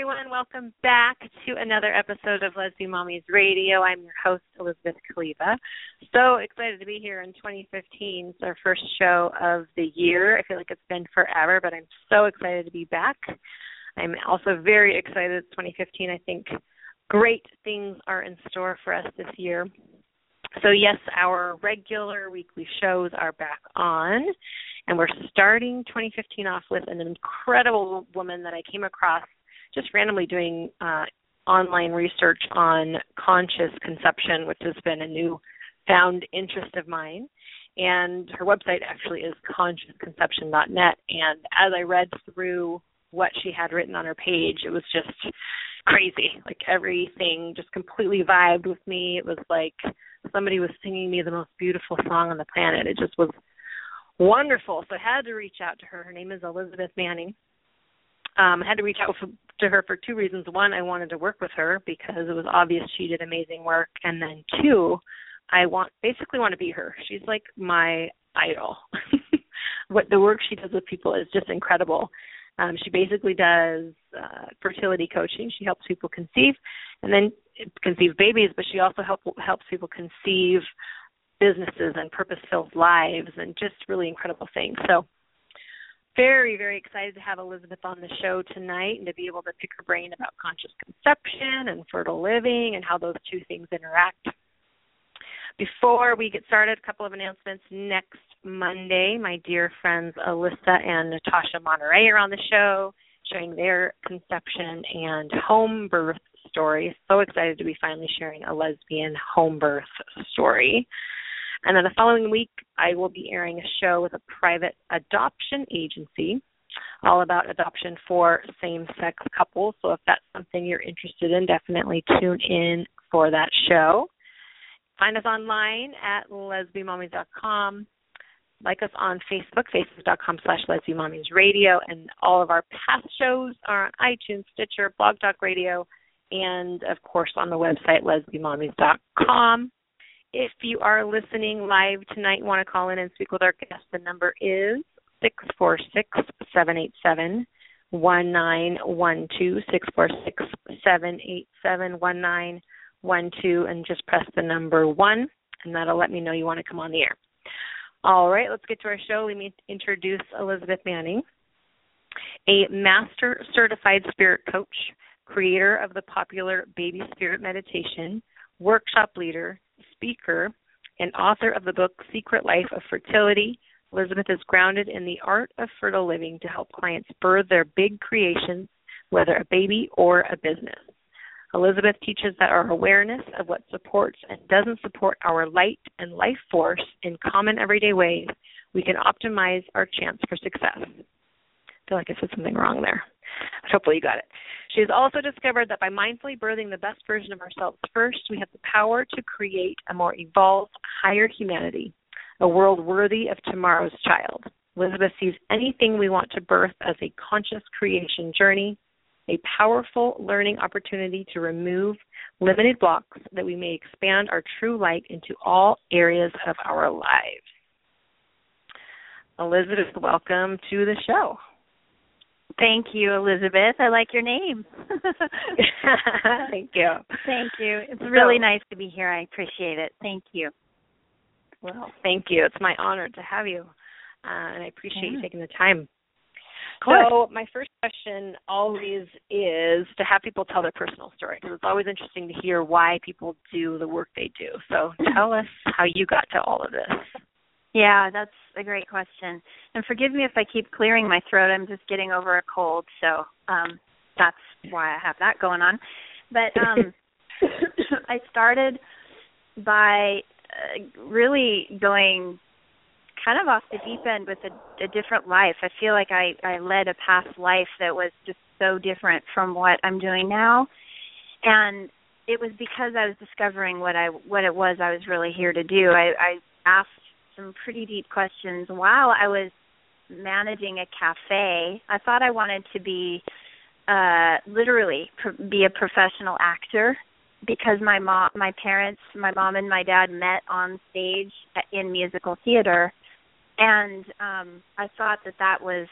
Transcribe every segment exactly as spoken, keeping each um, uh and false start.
everyone. Welcome back to another episode of Lesbian Mommies Radio. I'm your host, Elizabeth Kaliba. So excited to be here in twenty fifteen. It's our first show of the year. I feel like it's been forever, but I'm so excited to be back. I'm also very excited it's twenty fifteen. I think great things are in store for us this year. So, yes, our regular weekly shows are back on, and we're starting twenty fifteen off with an incredible woman that I came across just randomly doing uh, online research on conscious conception, which has been a new found interest of mine. And her website actually is conscious conception dot net. And as I read through what she had written on her page, it was just crazy. Like everything just completely vibed with me. It was like somebody was singing me the most beautiful song on the planet. It just was wonderful. So I had to reach out to her. Her name is Elizabeth Manning. Um, I had to reach out for, to her for two reasons. One, I wanted to work with her because it was obvious she did amazing work. And then two, I want basically want to be her. She's like my idol. What the work she does with people is just incredible. Um, she basically does uh, fertility coaching. She helps people conceive and then conceive babies, but she also help, helps people conceive businesses and purpose-filled lives and just really incredible things. So very, very excited to have Elizabeth on the show tonight and to be able to pick her brain about conscious conception and fertile living and how those two things interact. Before we get started, a couple of announcements. Next Monday, my dear friends Alyssa and Natasha Monterey are on the show, sharing their conception and home birth story. So excited to be finally sharing a lesbian home birth story. And then the following week, I will be airing a show with a private adoption agency all about adoption for same-sex couples. So if that's something you're interested in, definitely tune in for that show. Find us online at lesbian mommies dot com. Like us on Facebook, facebook.com slash lesbian mommies radio. And all of our past shows are on iTunes, Stitcher, Blog Talk Radio, and, of course, on the website lesbian mommies dot com. If you are listening live tonight and want to call in and speak with our guest, the number is six four six, seven eight seven, one nine one two, six four six, seven eight seven, one nine one two, and just press the number one, and that'll let me know you want to come on the air. All right, let's get to our show. Let me introduce Elizabeth Manning, a master certified spirit coach, creator of the popular Baby Spirit Meditation, workshop leader, speaker, and author of the book Secret Life of Fertility. Elizabeth is grounded in the art of fertile living to help clients birth their big creations, whether a baby or a business. Elizabeth teaches that our awareness of what supports and doesn't support our light and life force in common everyday ways, we can optimize our chance for success. I feel like I said something wrong there. But hopefully you got it. She has also discovered that by mindfully birthing the best version of ourselves first, we have the power to create a more evolved, higher humanity, a world worthy of tomorrow's child. Elizabeth sees anything we want to birth as a conscious creation journey, a powerful learning opportunity to remove limited blocks that we may expand our true light into all areas of our lives. Elizabeth, welcome to the show. Thank you, Elizabeth. I like your name. Thank you. Thank you. It's really nice to be here. I appreciate it. Thank you. Well, thank you. It's my honor to have you, uh, and I appreciate yeah. you taking the time. So my first question always is to have people tell their personal story, because it's always interesting to hear why people do the work they do. So tell us how you got to all of this. Yeah, that's a great question. And forgive me if I keep clearing my throat. I'm just getting over a cold, so um, that's why I have that going on. But um, I started by uh, really going kind of off the deep end with a, a different life. I feel like I, I led a past life that was just so different from what I'm doing now. And it was because I was discovering what I what it was I was really here to do. I, I asked some pretty deep questions while I was managing a cafe. I thought I wanted to be uh, literally pr- be a professional actor because my mom, my parents, my mom and my dad met on stage in musical theater, and um, I thought that that was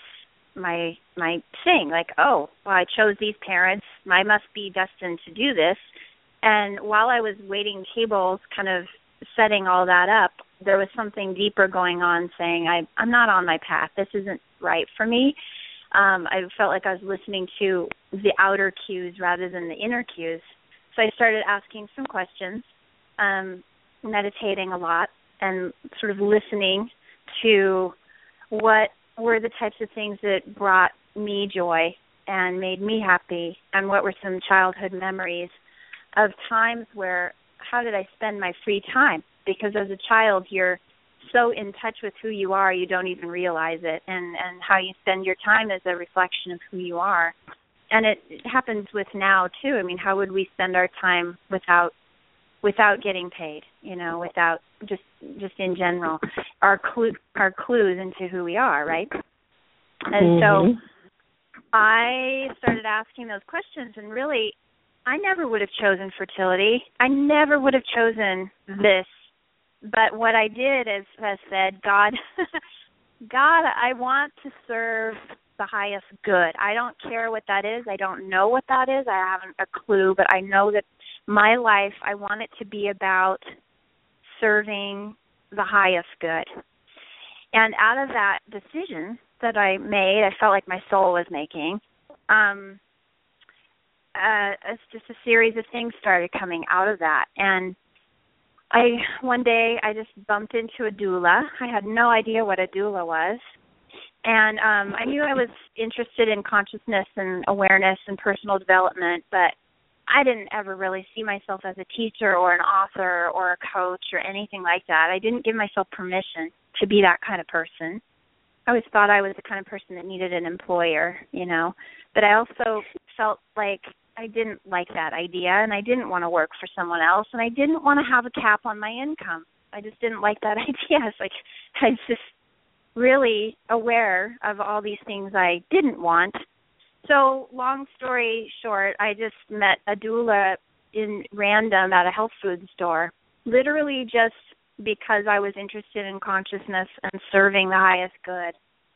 my my thing. Like, oh, well, I chose these parents. I must be destined to do this. And while I was waiting tables, kind of setting all that up, there was something deeper going on saying, I, I'm not on my path. This isn't right for me. Um, I felt like I was listening to the outer cues rather than the inner cues. So I started asking some questions, um, meditating a lot, and sort of listening to what were the types of things that brought me joy and made me happy, and what were some childhood memories of times where, how did I spend my free time? Because as a child, you're so in touch with who you are, you don't even realize it. And, and how you spend your time is a reflection of who you are. And it, it happens with now, too. I mean, how would we spend our time without without getting paid, you know, without just just in general, our, clue, our clues into who we are, right? And mm-hmm. so I started asking those questions, and really, I never would have chosen fertility. I never would have chosen this. But what I did is I said, God, God, I want to serve the highest good. I don't care what that is. I don't know what that is. I haven't a clue, but I know that my life, I want it to be about serving the highest good. And out of that decision that I made, I felt like my soul was making, um, Uh, it's just a series of things started coming out of that. And I one day I just bumped into a doula. I had no idea what a doula was. And um, I knew I was interested in consciousness and awareness and personal development, but I didn't ever really see myself as a teacher or an author or a coach or anything like that. I didn't give myself permission to be that kind of person. I always thought I was the kind of person that needed an employer, you know. But I also felt like I didn't like that idea, and I didn't want to work for someone else, and I didn't want to have a cap on my income. I just didn't like that idea. It's like I was just really aware of all these things I didn't want. So long story short, I just met a doula in random at a health food store, literally just because I was interested in consciousness and serving the highest good.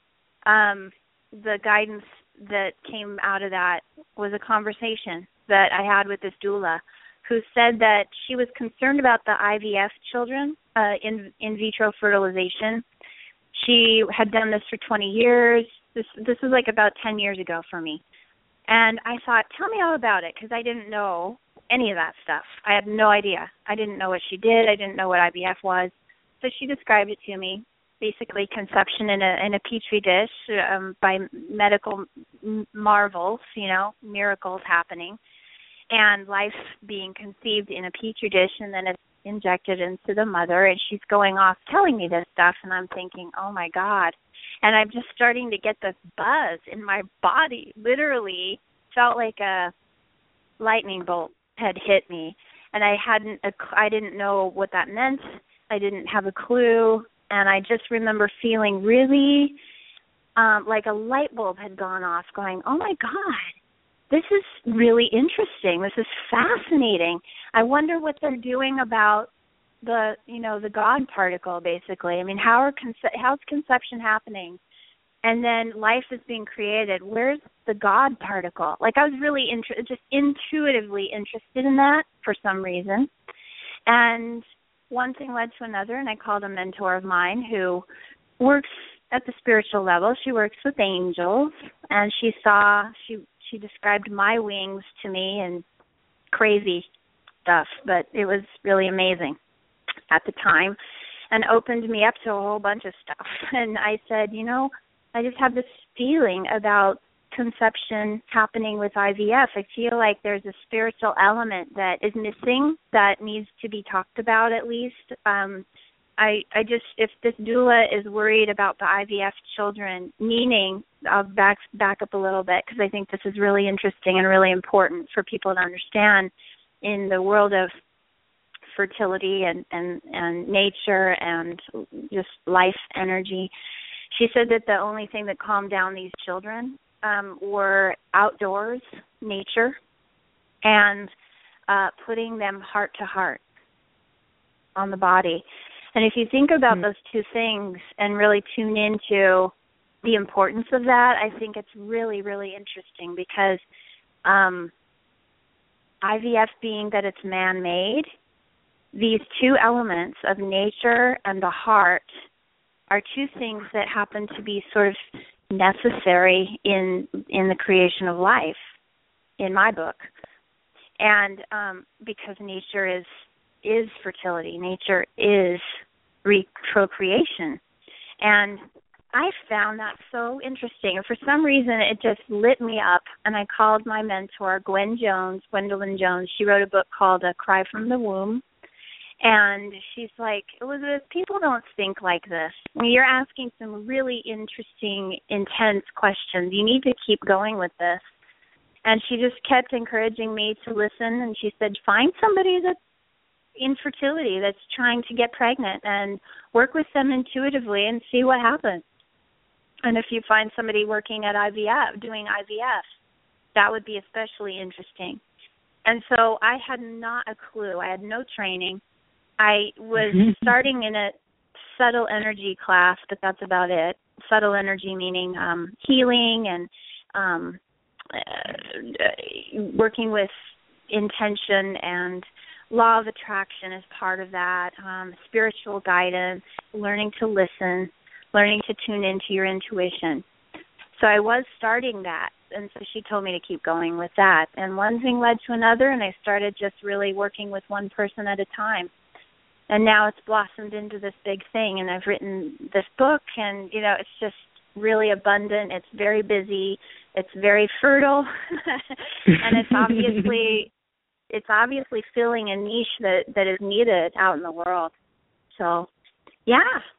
Um, the guidance that came out of that was a conversation that I had with this doula who said that she was concerned about the I V F children, uh, in in vitro fertilization. She had done this for twenty years. This this was like about ten years ago for me. And I thought, tell me all about it, because I didn't know any of that stuff. I had no idea. I didn't know what she did. I didn't know what I V F was. So she described it to me. Basically conception in a in a petri dish um, by medical marvels, you know, miracles happening, and life being conceived in a petri dish, and then it's injected into the mother, and she's going off telling me this stuff, and I'm thinking, oh my God. And I'm just starting to get this buzz in my body. Literally felt like a lightning bolt had hit me, and I hadn't, I didn't know what that meant. I didn't have a clue. And I just remember feeling really um, like a light bulb had gone off, going, oh, my God, this is really interesting. This is fascinating. I wonder what they're doing about the, you know, the God particle, basically. I mean, how are conce- how's conception happening? And then life is being created. Where's the God particle? Like, I was really inter- just intuitively interested in that for some reason. And one thing led to another, and I called a mentor of mine who works at the spiritual level. She works with angels, and she saw, she she described my wings to me and crazy stuff, but it was really amazing at the time and opened me up to a whole bunch of stuff. And I said, you know, I just have this feeling about conception happening with I V F. I feel like there's a spiritual element that is missing that needs to be talked about at least. Um, I I just, if this doula is worried about the I V F children, meaning, I'll back, back up a little bit because I think this is really interesting and really important for people to understand in the world of fertility and, and, and nature and just life energy. She said that the only thing that calmed down these children Um, were outdoors, nature, and uh, putting them heart to heart on the body. And if you think about mm-hmm. those two things and really tune into the importance of that, I think it's really, really interesting because um, I V F being that it's man-made, these two elements of nature and the heart are two things that happen to be sort of necessary in in the creation of life, in my book. And um, because nature is is fertility, nature is re- procreation. And I found that so interesting. And for some reason, it just lit me up. And I called my mentor, Gwen Jones, Gwendolyn Jones. She wrote a book called A Cry from the Womb. And she's like, Elizabeth, people don't think like this. I mean, you're asking some really interesting, intense questions. You need to keep going with this. And she just kept encouraging me to listen. And she said, find somebody that's in fertility, that's trying to get pregnant, and work with them intuitively and see what happens. And if you find somebody working at I V F, doing I V F, that would be especially interesting. And so I had not a clue. I had no training. I was starting in a subtle energy class, but that's about it. Subtle energy meaning um, healing and um, uh, working with intention, and law of attraction is part of that, um, spiritual guidance, learning to listen, learning to tune into your intuition. So I was starting that, and so she told me to keep going with that. And one thing led to another, and I started just really working with one person at a time. And now it's blossomed into this big thing, and I've written this book, and, you know, it's just really abundant. It's very busy. It's very fertile, and it's obviously it's obviously filling a niche that, that is needed out in the world. So, yeah.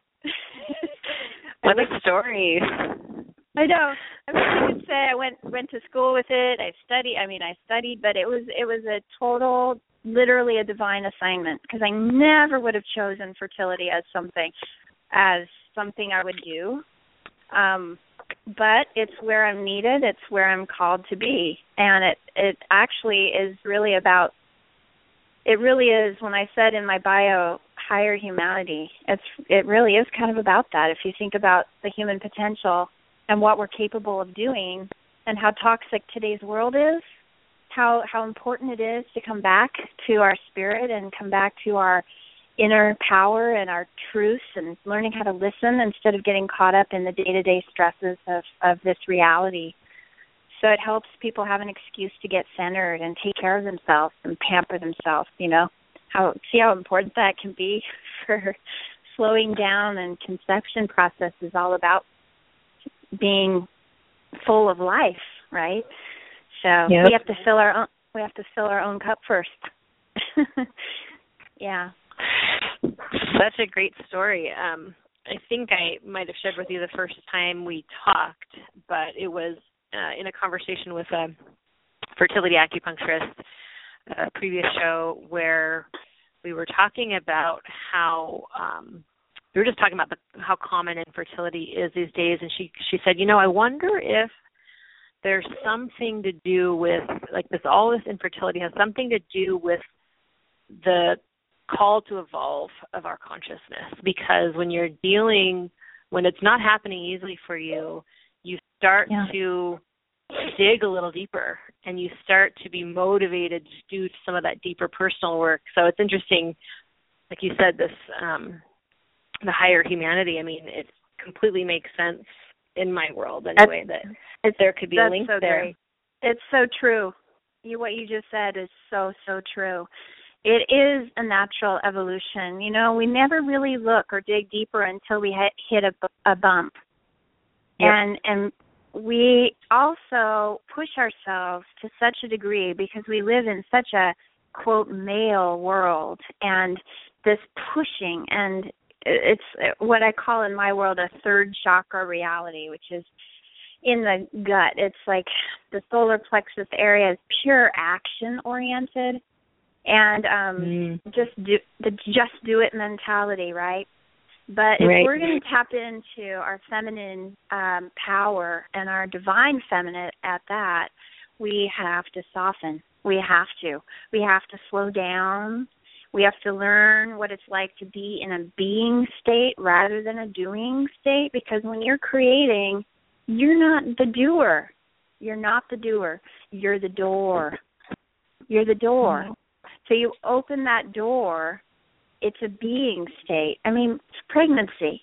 What a story. I know. I mean, I could say I went went to school with it. I studied. I mean, I studied, but it was it was a total, literally a divine assignment, because I never would have chosen fertility as something as something I would do. Um, but it's where I'm needed. It's where I'm called to be, and it it actually is really about. It really is. When I said in my bio, higher humanity, it's it really is kind of about that. If you think about the human potential and what we're capable of doing, and how toxic today's world is, how how important it is to come back to our spirit and come back to our inner power and our truths, and learning how to listen instead of getting caught up in the day-to-day stresses of, of this reality. So it helps people have an excuse to get centered and take care of themselves and pamper themselves, you know. How see how important that can be for slowing down, and conception process is all about being full of life, right? So yep. we have to fill our own we have to fill our own cup first. Yeah. Such a great story. Um, I think I might have shared with you the first time we talked, but it was uh, in a conversation with a fertility acupuncturist, a previous show, where we were talking about how um, we were just talking about the, how common infertility is these days, and she she said, you know, I wonder if there's something to do with, like this, all this infertility has something to do with the call to evolve of our consciousness, because when you're dealing, when it's not happening easily for you, you start yeah. to dig a little deeper, and you start to be motivated to do some of that deeper personal work. So it's interesting, like you said, this um, the higher humanity. I mean, it completely makes sense in my world anyway, that's, that it's, there could be a link so there. Great. It's so true. You, what you just said is so, so true. It is a natural evolution. You know, we never really look or dig deeper until we hit, hit a, a bump. Yep. And and we also push ourselves to such a degree because we live in such a, quote, male world, and this pushing, and it's what I call in my world a third chakra reality, which is in the gut. It's like the solar plexus area is pure action oriented. And um, mm. just do the just do it mentality, right? But if right. we're going to tap into our feminine um, power and our divine feminine at that, we have to soften. We have to. We have to slow down. We have to learn what it's like to be in a being state rather than a doing state. Because when you're creating, You're not the doer. You're not the doer. You're the door. You're the door. Mm-hmm. So you open that door. It's a being state. I mean, it's pregnancy.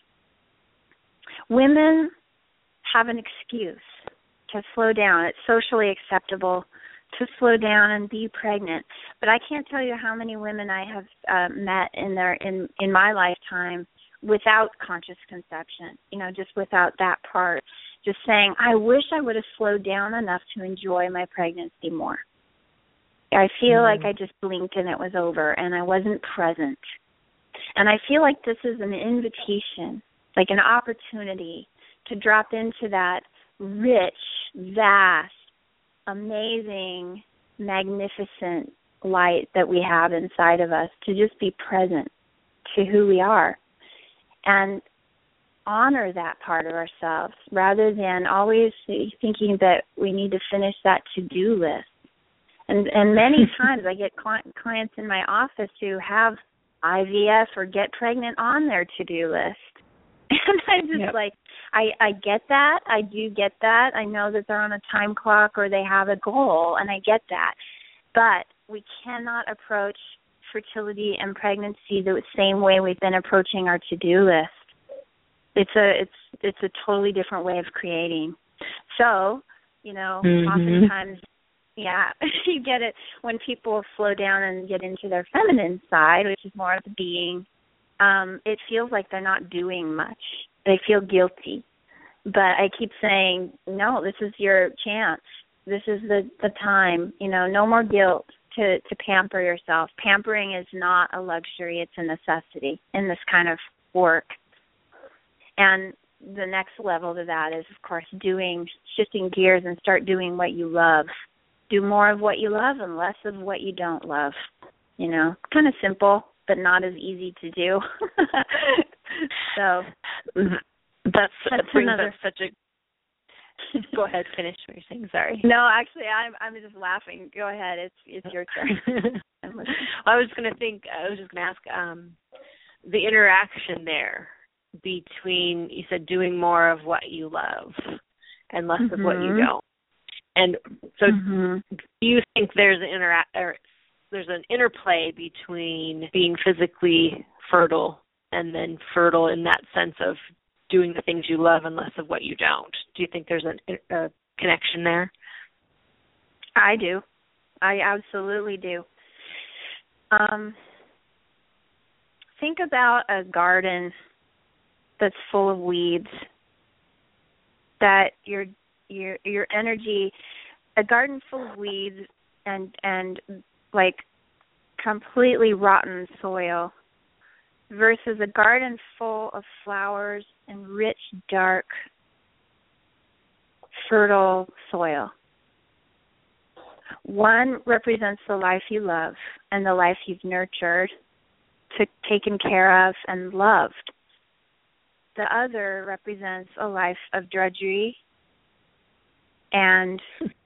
Women have an excuse to slow down. It's socially acceptable to slow down and be pregnant. But I can't tell you how many women I have uh, met in their in, in my lifetime without conscious conception, you know, just without that part, just saying, I wish I would have slowed down enough to enjoy my pregnancy more. I feel mm. like I just blinked and it was over and I wasn't present. And I feel like this is an invitation, like an opportunity to drop into that rich, vast, amazing, magnificent light that we have inside of us, to just be present to who we are and honor that part of ourselves rather than always thinking that we need to finish that to-do list. And and many times I get cli- clients in my office who have I V F or get pregnant on their to-do list. And I'm just yep. like, I, I get that. I do get that. I know that they're on a time clock or they have a goal, and I get that. But we cannot approach fertility and pregnancy the same way we've been approaching our to-do list. It's a it's it's a totally different way of creating. So, you know, mm-hmm. oftentimes, yeah, you get it when people slow down and get into their feminine side, which is more of the being. Um, it feels like they're not doing much. They feel guilty. But I keep saying, no, this is your chance. This is the, the time. You know, no more guilt to, to pamper yourself. Pampering is not a luxury. It's a necessity in this kind of work. And the next level to that is, of course, doing, shifting gears and start doing what you love. Do more of what you love and less of what you don't love. You know, kind of simple, but not as easy to do. So that's, that's brings another up such a. Go ahead, finish what you're saying. Sorry. No, actually, I'm I'm just laughing. Go ahead. It's it's your turn. I was going to think. I was just going to ask um, the interaction there between, you said, doing more of what you love and less mm-hmm. of what you don't. And so, mm-hmm. do you think there's an intera- or there's an interplay between being physically fertile and then fertile in that sense of doing the things you love and less of what you don't? Do you think there's an, a connection there? I do. I absolutely do. Um, think about a garden that's full of weeds, that your your your energy, a garden full of weeds and and like completely rotten soil versus a garden full of flowers and rich, dark, fertile soil. One represents the life you love and the life you've nurtured, took, taken care of, and loved. The other represents a life of drudgery and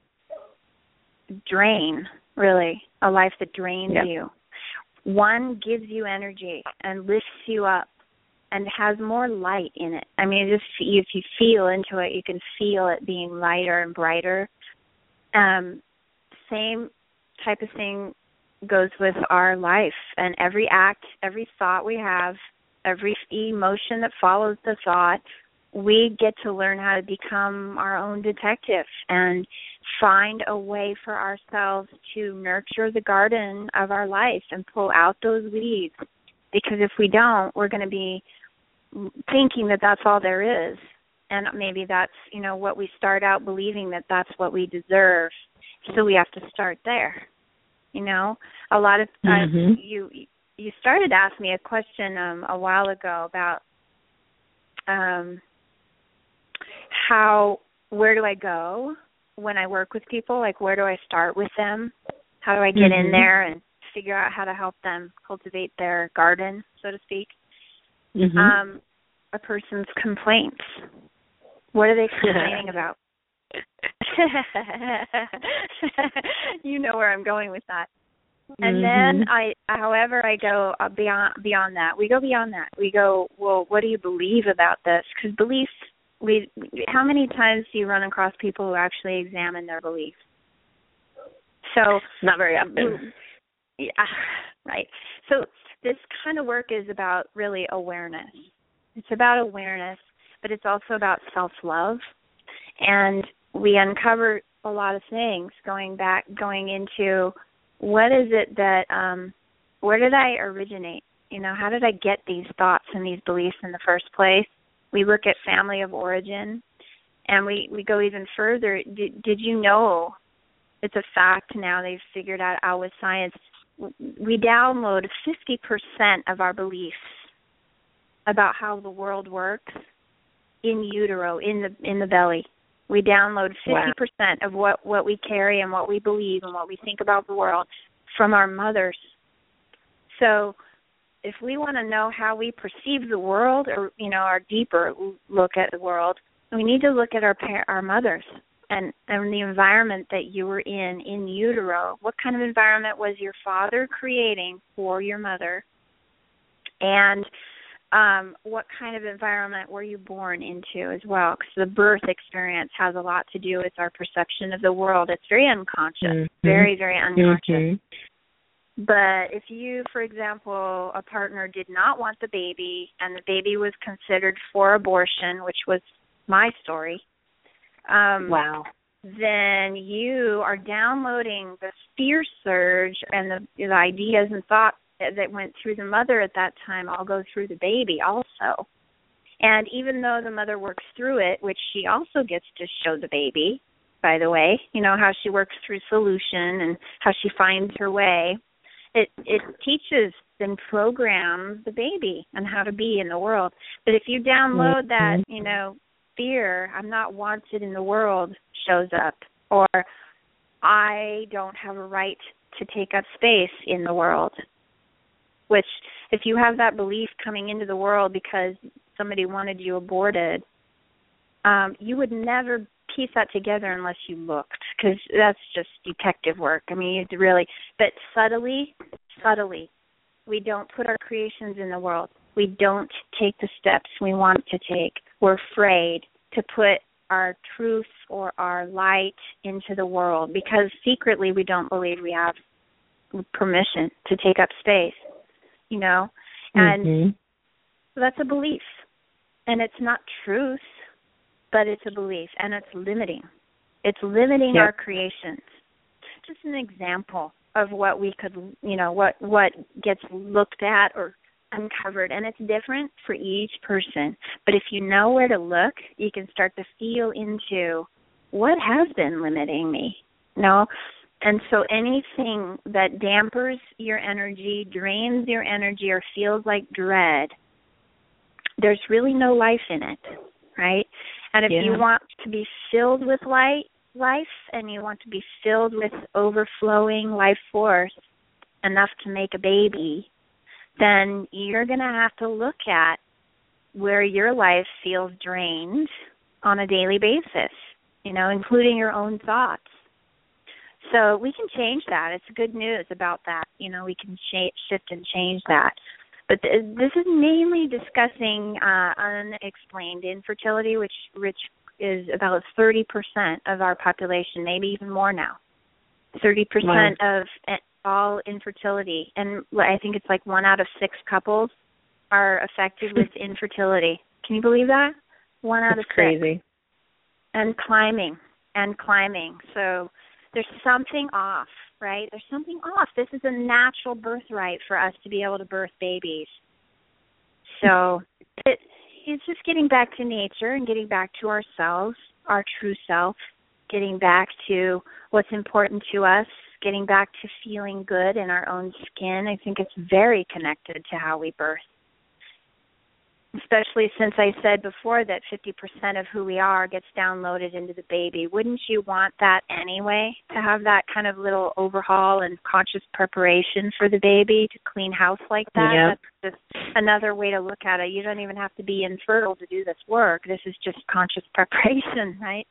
drain, really, a life that drains yep. you. One gives you energy and lifts you up and has more light in it. I mean, just if you feel into it, you can feel it being lighter and brighter. Um, same type of thing goes with our life, and every act, every thought we have, every emotion that follows the thought, we get to learn how to become our own detective and find a way for ourselves to nurture the garden of our life and pull out those weeds. Because if we don't, we're going to be thinking that that's all there is. And maybe that's, you know, what we start out believing, that that's what we deserve. So we have to start there. You know, a lot of times mm-hmm. you you started to ask me a question um, a while ago about um, how, where do I go when I work with people? Like, where do I start with them? How do I get mm-hmm. in there and figure out how to help them cultivate their garden, so to speak? Mm-hmm. Um, a person's complaints. What are they complaining about? You know where I'm going with that. And mm-hmm. then I, however I go beyond beyond that, we go beyond that. We go, well, what do you believe about this? Because beliefs we how many times do you run across people who actually examine their beliefs? So not very often. Yeah, right. So this kind of work is about really awareness. It's about awareness, but it's also about self-love. And we uncover a lot of things going back, going into what is it that, um, where did I originate? You know, how did I get these thoughts and these beliefs in the first place? We look at family of origin, and we, we go even further. Did, did you know, it's a fact now, they've figured out out with science, we download fifty percent of our beliefs about how the world works in utero, in the in the belly. We download fifty percent wow. of what, what we carry and what we believe and what we think about the world from our mothers. So if we want to know how we perceive the world, or, you know, our deeper look at the world, we need to look at our par- our mothers. And, and the environment that you were in, in utero. What kind of environment was your father creating for your mother? And um, what kind of environment were you born into as well? Because the birth experience has a lot to do with our perception of the world. It's very unconscious, mm-hmm. very, very unconscious. Mm-hmm. But if you, for example, a partner did not want the baby and the baby was considered for abortion, which was my story, Um, wow. then you are downloading the fear surge and the, the ideas and thoughts that went through the mother at that time all go through the baby also. And even though the mother works through it, which she also gets to show the baby, by the way, you know, how she works through solution and how she finds her way, it, it teaches and programs the baby on how to be in the world. But if you download that, you know, fear, I'm not wanted in the world, shows up, or I don't have a right to take up space in the world, which if you have that belief coming into the world because somebody wanted you aborted, um, you would never piece that together unless you looked, because that's just detective work. I mean, you have to really, but subtly, subtly, we don't put our creations in the world. We don't take the steps we want to take. We're afraid to put our truth or our light into the world because secretly we don't believe we have permission to take up space, you know? And mm-hmm. that's a belief. And it's not truth, but it's a belief, and it's limiting. It's limiting yep. our creations. Just an example of what we could, you know, what, what gets looked at or uncovered, and it's different for each person. But if you know where to look, you can start to feel into what has been limiting me, you know? And so anything that dampers your energy, drains your energy, or feels like dread, there's really no life in it, right? And if yeah. you want to be filled with light, life, and you want to be filled with overflowing life force enough to make a baby, then you're going to have to look at where your life feels drained on a daily basis, you know, including your own thoughts. So we can change that. It's good news about that. You know, we can sh- shift and change that. But th- this is mainly discussing uh, unexplained infertility, which, which is about thirty percent of our population, maybe even more now. thirty percent wow. of all infertility. And I think it's like one out of six couples are affected with infertility. Can you believe that? One out That's of six. Crazy. And climbing, and climbing. So there's something off, right? There's something off. This is a natural birthright for us to be able to birth babies. So it, it's just getting back to nature and getting back to ourselves, our true self, getting back to what's important to us, getting back to feeling good in our own skin. I think it's very connected to how we birth. Especially since I said before that fifty percent of who we are gets downloaded into the baby. Wouldn't you want that anyway, to have that kind of little overhaul and conscious preparation for the baby, to clean house like that? Yep. That's just another way to look at it. You don't even have to be infertile to do this work. This is just conscious preparation, right?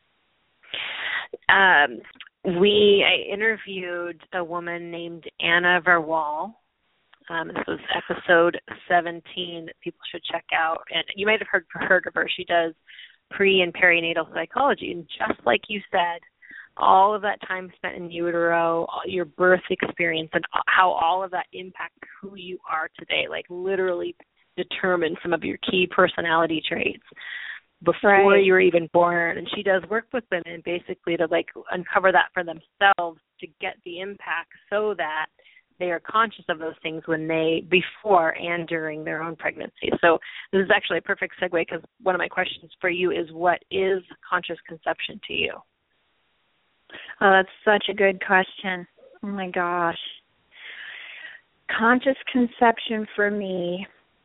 Um, we I interviewed a woman named Anna Verwal. Um, this was episode seventeen that people should check out. And you might have heard, heard of her. She does pre and perinatal psychology. And just like you said, all of that time spent in utero, all your birth experience, and how all of that impacts who you are today, like literally determine some of your key personality traits before right. you were even born. And she does work with women basically to like uncover that for themselves, to get the impact so that they are conscious of those things when they, before and during their own pregnancy. So this is actually a perfect segue, because one of my questions for you is, what is conscious conception to you? Oh, that's such a good question. Oh my gosh. Conscious conception for me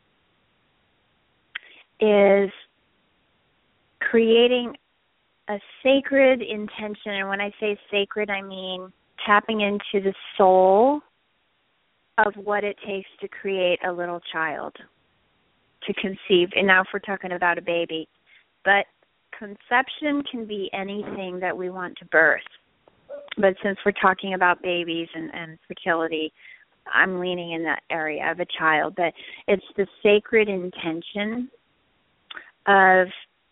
is creating a sacred intention. And when I say sacred, I mean tapping into the soul of what it takes to create a little child, to conceive. And now if we're talking about a baby, but conception can be anything that we want to birth. But since we're talking about babies and, and fertility, I'm leaning in that area of a child. But it's the sacred intention of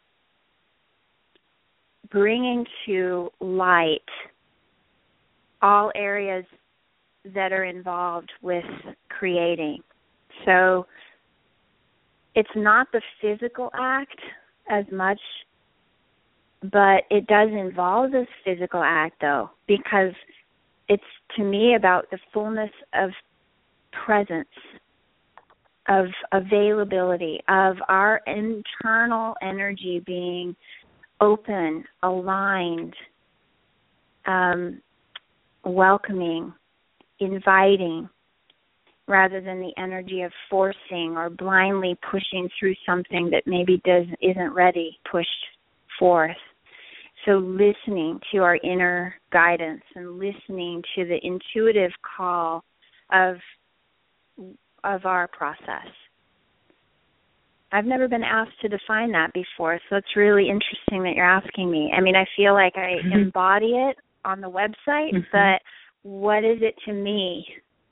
bringing to light all areas that are involved with creating. So it's not the physical act as much, but it does involve this physical act, though, because it's, to me, about the fullness of presence, of availability, of our internal energy being open, aligned, um, welcoming, inviting, rather than the energy of forcing or blindly pushing through something that maybe does isn't ready, pushed forth. So listening to our inner guidance and listening to the intuitive call of of our process. I've never been asked to define that before, so it's really interesting that you're asking me. I mean, I feel like I mm-hmm. embody it on the website, mm-hmm. but what is it to me?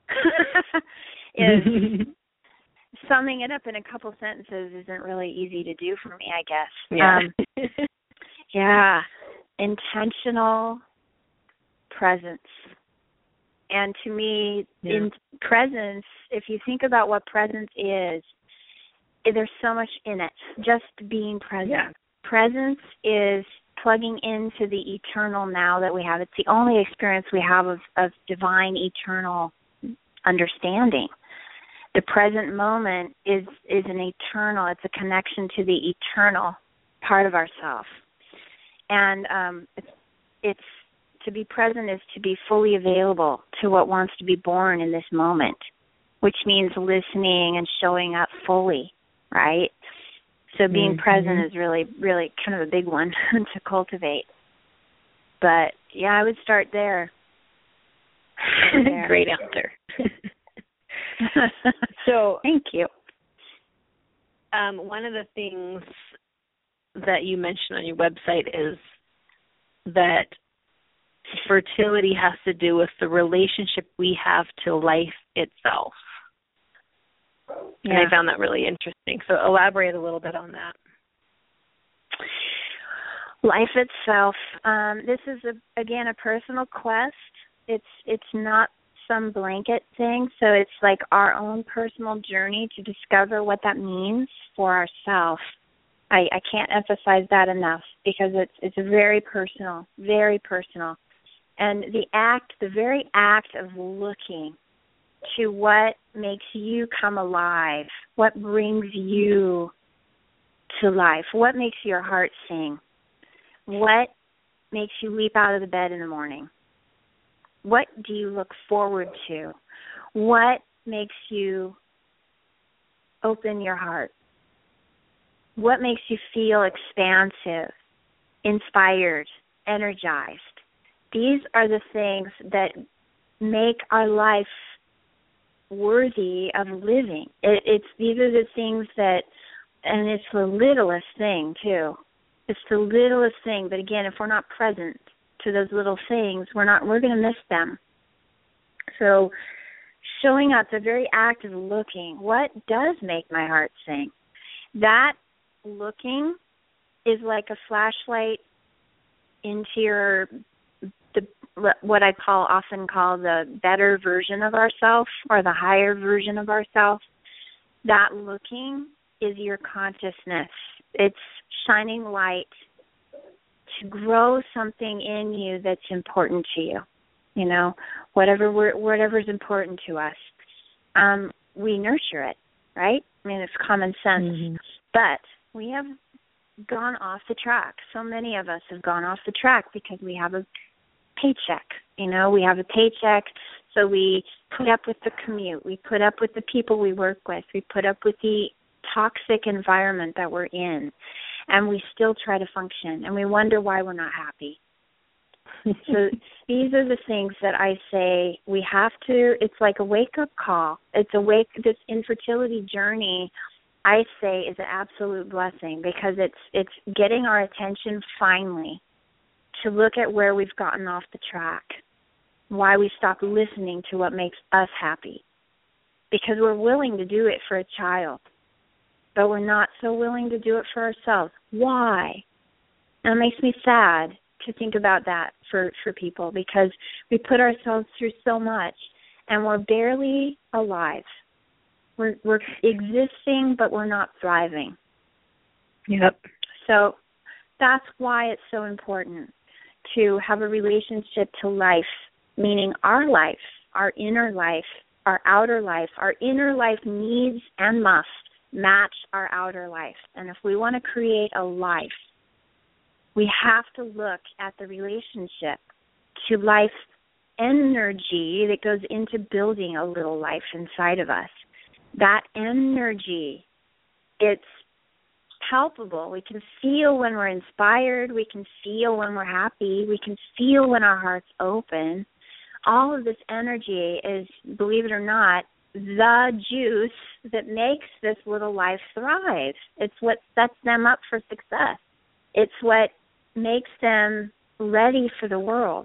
is summing it up in a couple sentences isn't really easy to do for me, I guess. Yeah. Um, yeah. Intentional presence. And to me, yeah. in presence, if you think about what presence is, there's so much in it, just being present. Yeah. Presence is plugging into the eternal now that we have. It's the only experience we have of, of divine eternal understanding. The present moment is, is an eternal, it's a connection to the eternal part of ourself. And um, it's, it's to be present is to be fully available to what wants to be born in this moment, which means listening and showing up fully, right? So being mm-hmm. present is really, really kind of a big one to cultivate. But, yeah, I would start there. there. Great answer. So thank you. Um, one of the things that you mentioned on your website is that fertility has to do with the relationship we have to life itself. Yeah. And I found that really interesting. So elaborate a little bit on that. Life itself. Um, this is, a, again, a personal quest. It's it's not some blanket thing. So it's like our own personal journey to discover what that means for ourselves. I, I can't emphasize that enough because it's it's very personal, very personal. And the act, the very act of looking to what makes you come alive, what brings you to life, what makes your heart sing, what makes you leap out of the bed in the morning, what do you look forward to, what makes you open your heart, what makes you feel expansive, inspired, energized. These are the things that make our life worthy of living. It, it's these are the things that, and it's the littlest thing too. It's the littlest thing. But again, if we're not present to those little things, we're not. We're going to miss them. So, showing up, the very act of looking, what does make my heart sing? That looking is like a flashlight into your, the what I call often call the better version of ourselves or the higher version of ourselves. That looking is your consciousness. It's shining light to grow something in you that's important to you. You know, whatever we're, whatever's important to us, um, we nurture it, right? I mean, it's common sense. Mm-hmm. But we have gone off the track. So many of us have gone off the track because we have a paycheck. You know, we have a paycheck, so we put up with the commute. We put up with the people we work with. We put up with the toxic environment that we're in, and we still try to function, and we wonder why we're not happy. So these are the things that I say we have to, it's like a wake-up call. It's a wake, this infertility journey, I say, is an absolute blessing because it's it's getting our attention finally to look at where we've gotten off the track, why we stopped listening to what makes us happy. Because we're willing to do it for a child, but we're not so willing to do it for ourselves. Why? And it makes me sad to think about that for, for people because we put ourselves through so much and we're barely alive. We're, we're existing, but we're not thriving. Yep. So that's why it's so important to have a relationship to life, meaning our life, our inner life, our outer life. Our inner life needs and must match our outer life. And if we want to create a life, we have to look at the relationship to life energy that goes into building a little life inside of us. That energy, it's palpable. We can feel when we're inspired. We can feel when we're happy. We can feel when our heart's open. All of this energy is, believe it or not, the juice that makes this little life thrive. It's what sets them up for success. It's what makes them ready for the world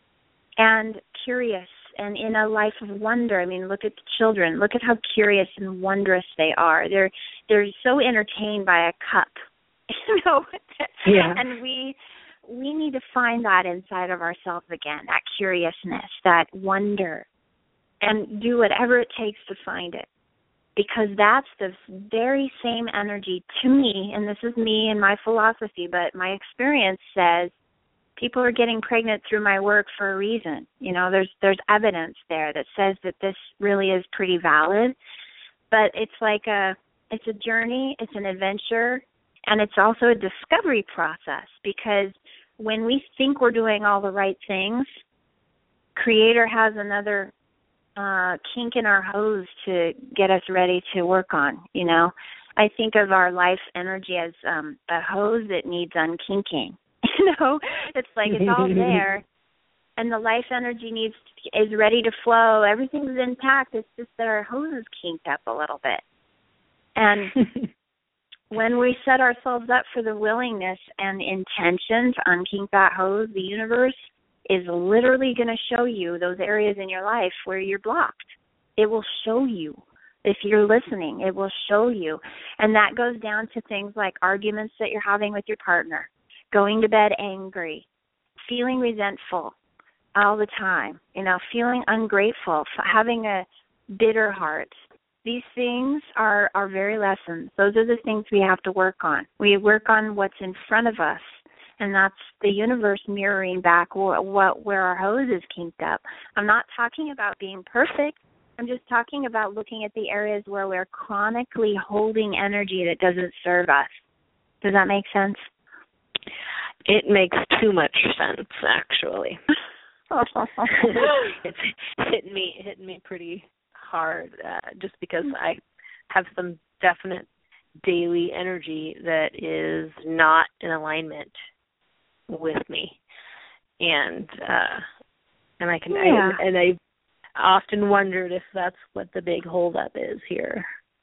and curious and in a life of wonder. I mean, look at the children. Look at how curious and wondrous they are. They're they're so entertained by a cup, you know. Yeah. And we we need to find that inside of ourselves again, that curiousness, that wonder, and do whatever it takes to find it. Because that's the very same energy to me, and this is me and my philosophy, but my experience says people are getting pregnant through my work for a reason. You know, there's there's evidence there that says that this really is pretty valid. But it's like a it's a journey, it's an adventure, and it's also a discovery process because when we think we're doing all the right things, Creator has another Uh, kink in our hose to get us ready to work on, you know. I think of our life energy as um, a hose that needs unkinking. You know, it's like it's all there, and the life energy needs is ready to flow. Everything's intact. It's just that our hose is kinked up a little bit. And when we set ourselves up for the willingness and intention to unkink that hose, the universe is literally going to show you those areas in your life where you're blocked. It will show you. If you're listening, it will show you. And that goes down to things like arguments that you're having with your partner, going to bed angry, feeling resentful all the time, you know, feeling ungrateful, having a bitter heart. These things are our very lessons. Those are the things we have to work on. We work on what's in front of us. And that's the universe mirroring back what, what where our hose is kinked up. I'm not talking about being perfect. I'm just talking about looking at the areas where we're chronically holding energy that doesn't serve us. Does that make sense? It makes too much sense, actually. It's hitting me, hitting me pretty hard, uh, just because I have some definite daily energy that is not in alignment with me, and uh, and I can yeah. I, and I often wondered if that's what the big holdup is here.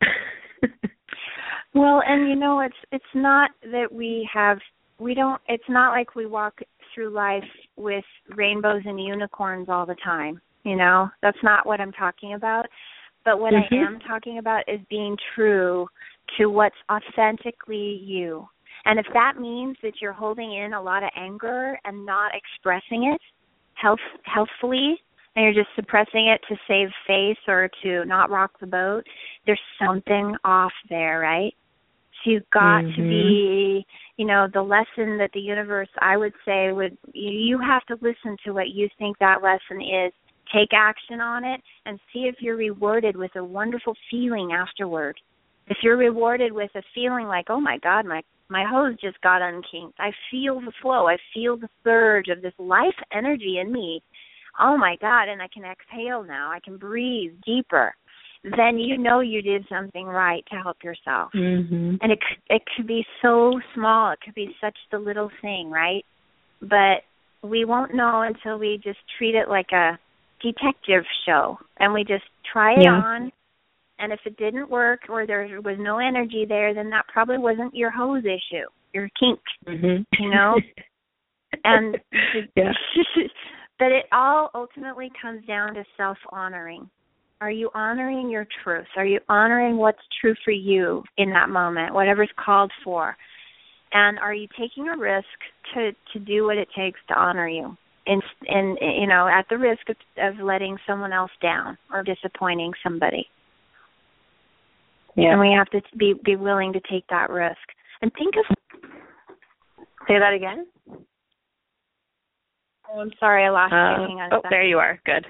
Well, and you know, it's it's not that we have we don't. It's not like we walk through life with rainbows and unicorns all the time. You know, that's not what I'm talking about. But what mm-hmm. I am talking about is being true to what's authentically you. And if that means that you're holding in a lot of anger and not expressing it health, healthfully, and you're just suppressing it to save face or to not rock the boat, there's something off there, right? So you've got mm-hmm. to be, you know, the lesson that the universe, I would say, would you have to listen to what you think that lesson is, take action on it, and see if you're rewarded with a wonderful feeling afterward. If you're rewarded with a feeling like, oh, my God, my, my hose just got unkinked. I feel the flow. I feel the surge of this life energy in me. Oh, my God, and I can exhale now. I can breathe deeper. Then you know you did something right to help yourself. Mm-hmm. And it it could be so small. It could be such the little thing, right? But we won't know until we just treat it like a detective show, and we just try it yeah. on. And if it didn't work or there was no energy there, then that probably wasn't your hose issue, your kink, mm-hmm. you know? And yeah. But it all ultimately comes down to self-honoring. Are you honoring your truth? Are you honoring what's true for you in that moment, whatever's called for? And are you taking a risk to, to do what it takes to honor you? And, and you know, at the risk of, of letting someone else down or disappointing somebody. Yeah. And we have to be, be willing to take that risk. And think of... Say that again? Oh, I'm sorry, I lost uh, you. Hang on a Oh, second. there you are. Good.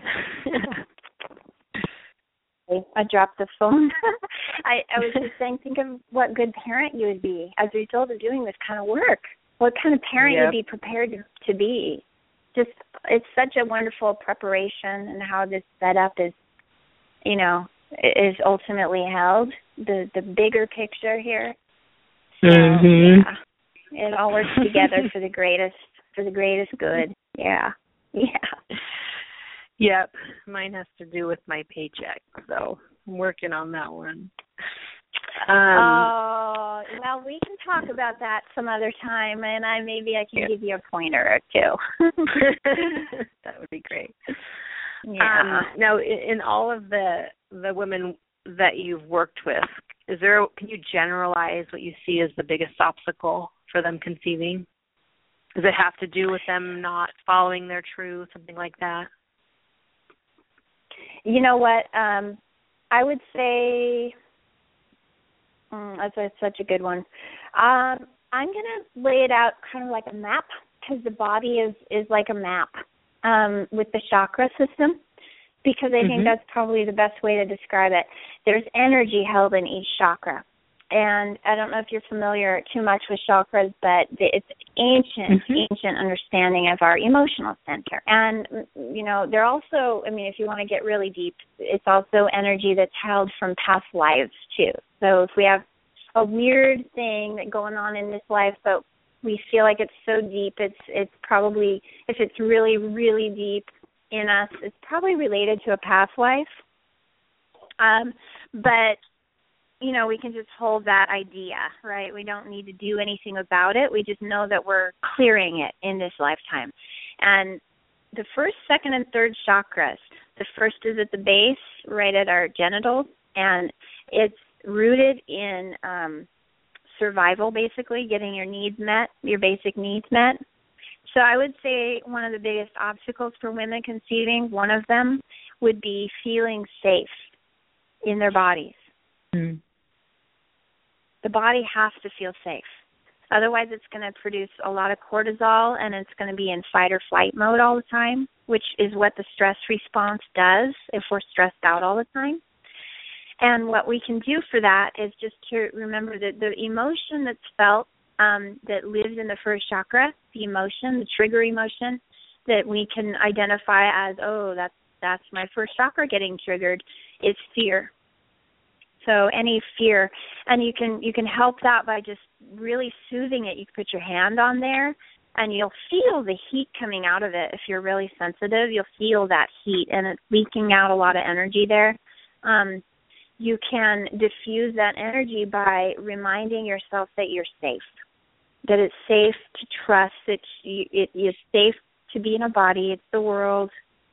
I dropped the phone. I, I was just saying, think of what good parent you would be as a result of doing this kind of work. What kind of parent yep. you'd be prepared to, to be. Just, it's such a wonderful preparation, and how this setup is, you know, is ultimately held. The the bigger picture here. So, mm-hmm. yeah, it all works together for the greatest for the greatest good. Yeah, yeah. Yep, mine has to do with my paycheck, so I'm working on that one. Um, oh, well, we can talk about that some other time, and I maybe I can yeah. give you a pointer or two. That would be great. Yeah. Um, now, in, in all of the the women that you've worked with, is there? Can you generalize what you see as the biggest obstacle for them conceiving? Does it have to do with them not following their truth, something like that? You know what? Um, I would say mm, that's a, such a good one. Um, I'm going to lay it out kind of like a map, because the body is, is like a map um, with the chakra system, because I mm-hmm. think that's probably the best way to describe it. There's energy held in each chakra. And I don't know if you're familiar too much with chakras, but it's ancient, mm-hmm. ancient understanding of our emotional center. And, you know, they're also, I mean, if you want to get really deep, it's also energy that's held from past lives, too. So if we have a weird thing that going on in this life, but we feel like it's so deep, it's it's probably, if it's really, really deep in us, it's probably related to a past life. Um, but... you know, we can just hold that idea, right? We don't need to do anything about it. We just know that we're clearing it in this lifetime. And the first, second, and third chakras, the first is at the base, right at our genitals, and it's rooted in um, survival, basically, getting your needs met, your basic needs met. So I would say one of the biggest obstacles for women conceiving, one of them, would be feeling safe in their bodies. Mm. The body has to feel safe. Otherwise, it's going to produce a lot of cortisol, and it's going to be in fight or flight mode all the time, which is what the stress response does if we're stressed out all the time. And what we can do for that is just to remember that the emotion that's felt um, that lives in the first chakra, the emotion, the trigger emotion, that we can identify as, oh, that's that's my first chakra getting triggered, is fear. So any fear, and you can you can help that by just really soothing it. You can put your hand on there, and you'll feel the heat coming out of it. If you're really sensitive, you'll feel that heat, and it's leaking out a lot of energy there. Um, you can diffuse that energy by reminding yourself that you're safe, that it's safe to trust, that you, it is safe to be in a body. It's the world,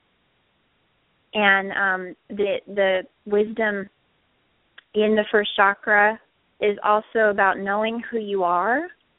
and um, the the wisdom in the first chakra is also about knowing who you are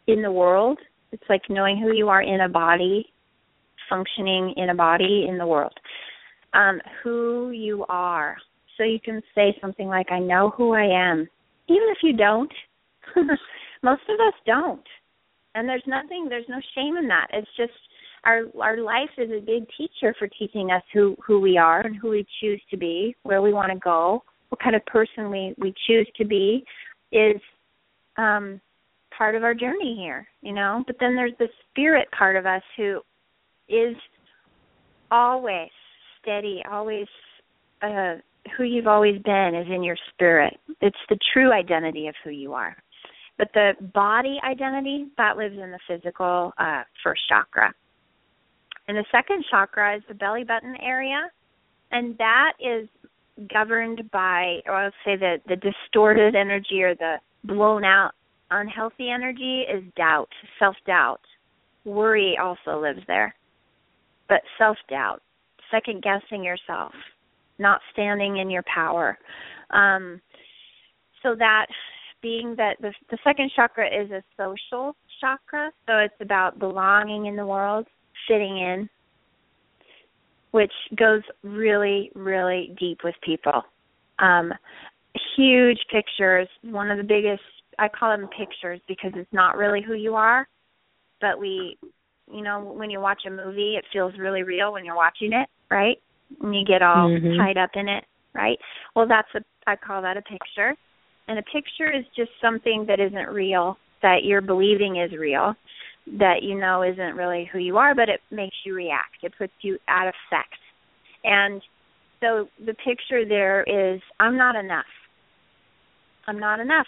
in the world. It's like knowing who you are in a body, functioning in a body in the world. Um, who you are. So you can say something like, I know who I am. Even if you don't. Most of us don't. And there's nothing, there's no shame in that. It's just our our life is a big teacher for teaching us who, who we are and who we choose to be, where we want to go, what kind of person we, we choose to be is um, part of our journey here, you know. But then there's the spirit part of us who is always steady, always uh, who you've always been is in your spirit. It's the true identity of who you are. But the body identity, that lives in the physical uh, first chakra. And the second chakra is the belly button area, and that is governed by, or let's say the, the distorted energy or the blown out unhealthy energy is doubt, self-doubt. Worry also lives there. But self-doubt, second-guessing yourself, not standing in your power. Um, so that being that the, the second chakra is a social chakra, so it's about belonging in the world, fitting in, which goes really, really deep with people. Um, huge pictures, one of the biggest, I call them pictures because it's not really who you are, but we, you know, when you watch a movie, it feels really real when you're watching it, right? And you get all mm-hmm. tied up in it, right? Well, that's a, I call that a picture. And a picture is just something that isn't real, that you're believing is real, that you know isn't really who you are, but it makes you react. It puts you at effect. And so the picture there is, I'm not enough. I'm not enough.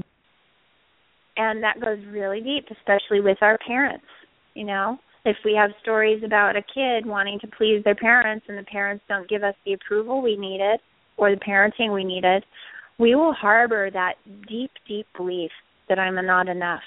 And that goes really deep, especially with our parents, you know. If we have stories about a kid wanting to please their parents and the parents don't give us the approval we needed or the parenting we needed, we will harbor that deep, deep belief that I'm not enough.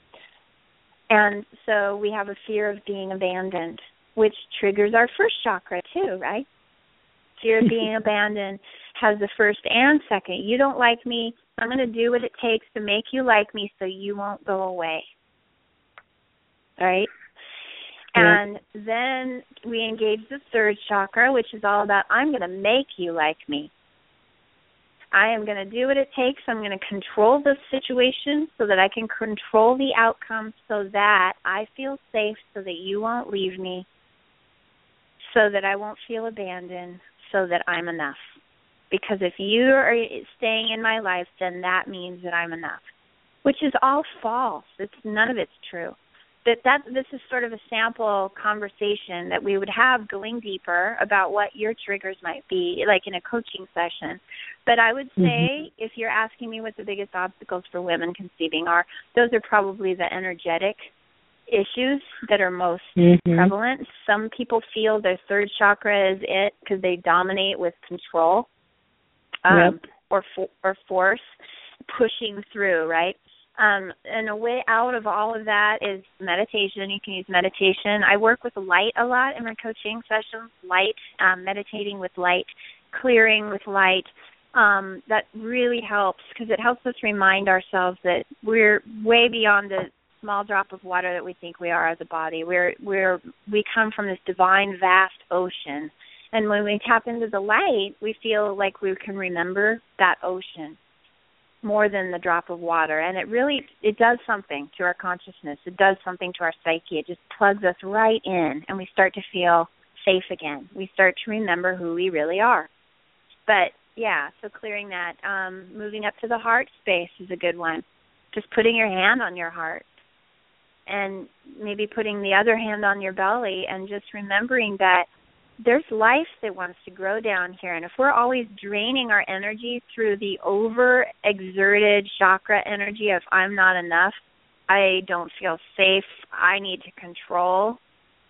And so we have a fear of being abandoned, which triggers our first chakra too, right? Fear of being abandoned has the first and second. You don't like me. I'm going to do what it takes to make you like me so you won't go away. Right? Yeah. And then we engage the third chakra, which is all about, I'm going to make you like me. I am going to do what it takes. I'm going to control the situation so that I can control the outcome so that I feel safe, so that you won't leave me, so that I won't feel abandoned, so that I'm enough. Because if you are staying in my life, then that means that I'm enough, which is all false. It's none of it's true. That that this is sort of a sample conversation that we would have going deeper about what your triggers might be, like in a coaching session. But I would say mm-hmm. if you're asking me what the biggest obstacles for women conceiving are, those are probably the energetic issues that are most mm-hmm. prevalent. Some people feel their third chakra is it because they dominate with control um, yep. or fo- or force, pushing through, right? Um, and a way out of all of that is meditation. You can use meditation. I work with light a lot in my coaching sessions, light, um, meditating with light, clearing with light. Um, that really helps because it helps us remind ourselves that we're way beyond the small drop of water that we think we are as a body. We're, we're, we come from this divine, vast ocean. And when we tap into the light, we feel like we can remember that ocean more than the drop of water. And it really, it does something to our consciousness. It does something to our psyche. It just plugs us right in, and we start to feel safe again. We start to remember who we really are. But, yeah, so clearing that. Um, moving up to the heart space is a good one. Just putting your hand on your heart and maybe putting the other hand on your belly and just remembering that there's life that wants to grow down here. And if we're always draining our energy through the over-exerted chakra energy of I'm not enough, I don't feel safe, I need to control,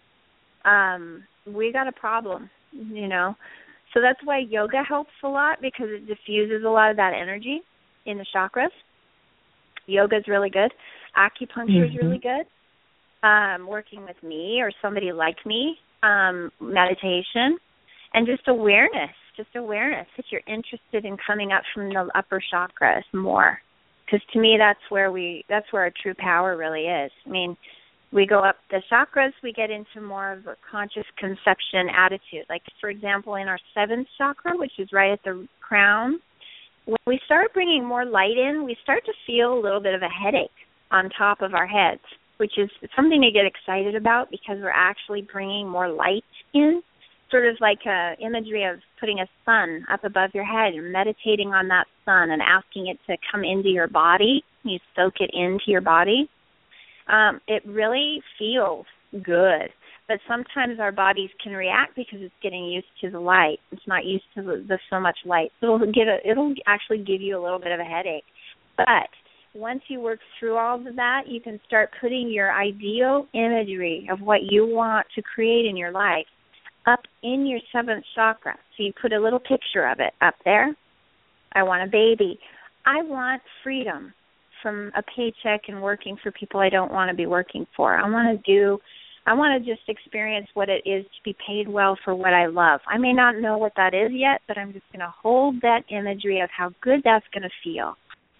um, we got a problem, you know. So that's why yoga helps a lot because it diffuses a lot of that energy in the chakras. Yoga is really good. Acupuncture mm-hmm. is really good. Um, working with me or somebody like me. Um, meditation, and just awareness, just awareness that you're interested in coming up from the upper chakras more. Because to me, that's where we that's where our true power really is. I mean, we go up the chakras, we get into more of a conscious conception attitude. Like, for example, in our seventh chakra, which is right at the crown, when we start bringing more light in, we start to feel a little bit of a headache on top of our heads, which is something to get excited about because we're actually bringing more light in, sort of like a imagery of putting a sun up above your head and meditating on that sun and asking it to come into your body. You soak it into your body. Um, it really feels good, but sometimes our bodies can react because it's getting used to the light. It's not used to the, the so much light. So it'll get a, it'll actually give you a little bit of a headache. But once you work through all of that, you can start putting your ideal imagery of what you want to create in your life up in your seventh chakra. So you put a little picture of it up there. I want a baby. I want freedom from a paycheck and working for people I don't want to be working for. I want to do, I want to just experience what it is to be paid well for what I love. I may not know what that is yet, but I'm just going to hold that imagery of how good that's going to feel.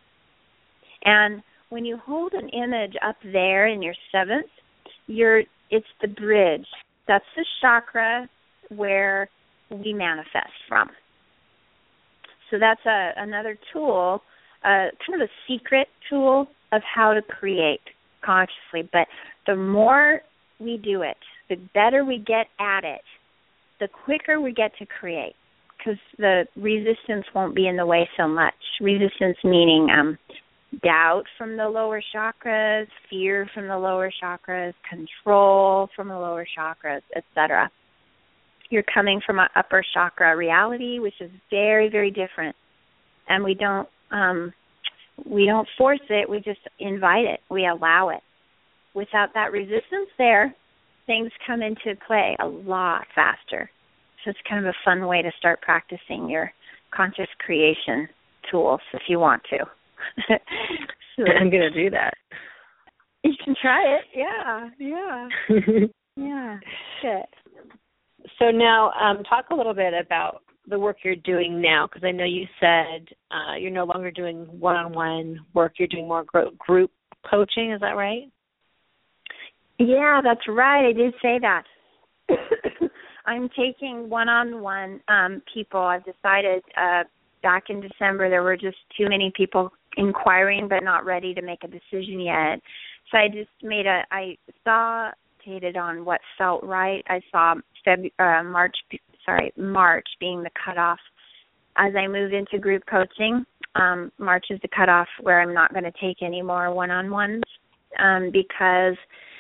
And when you hold an image up there in your seventh, you're, it's the bridge. That's the chakra where we manifest from. So that's a, another tool, uh, kind of a secret tool of how to create consciously. But the more we do it, the better we get at it, the quicker we get to create, because the resistance won't be in the way so much. Resistance meaning um, doubt from the lower chakras, fear from the lower chakras, control from the lower chakras, et cetera. You're coming from an upper chakra reality, which is very, very different. And we don't um, we don't force it. We just invite it. We allow it. Without that resistance there, things come into play a lot faster. So it's kind of a fun way to start practicing your conscious creation tools if you want to. So I'm going to do that. You can try it. Yeah, yeah. Yeah, good. So now um, talk a little bit about the work you're doing now, because I know you said uh, you're no longer doing one-on-one work. You're doing more group coaching. Is that right? Yeah, that's right. I did say that. I'm taking one-on-one um, people. I've decided uh, back in December there were just too many people inquiring but not ready to make a decision yet. So I just made a, I saw, stated on what felt right. I saw Feb, uh, March, sorry, March being the cutoff. As I move into group coaching, um, March is the cutoff where I'm not going to take any more one-on-ones um, because,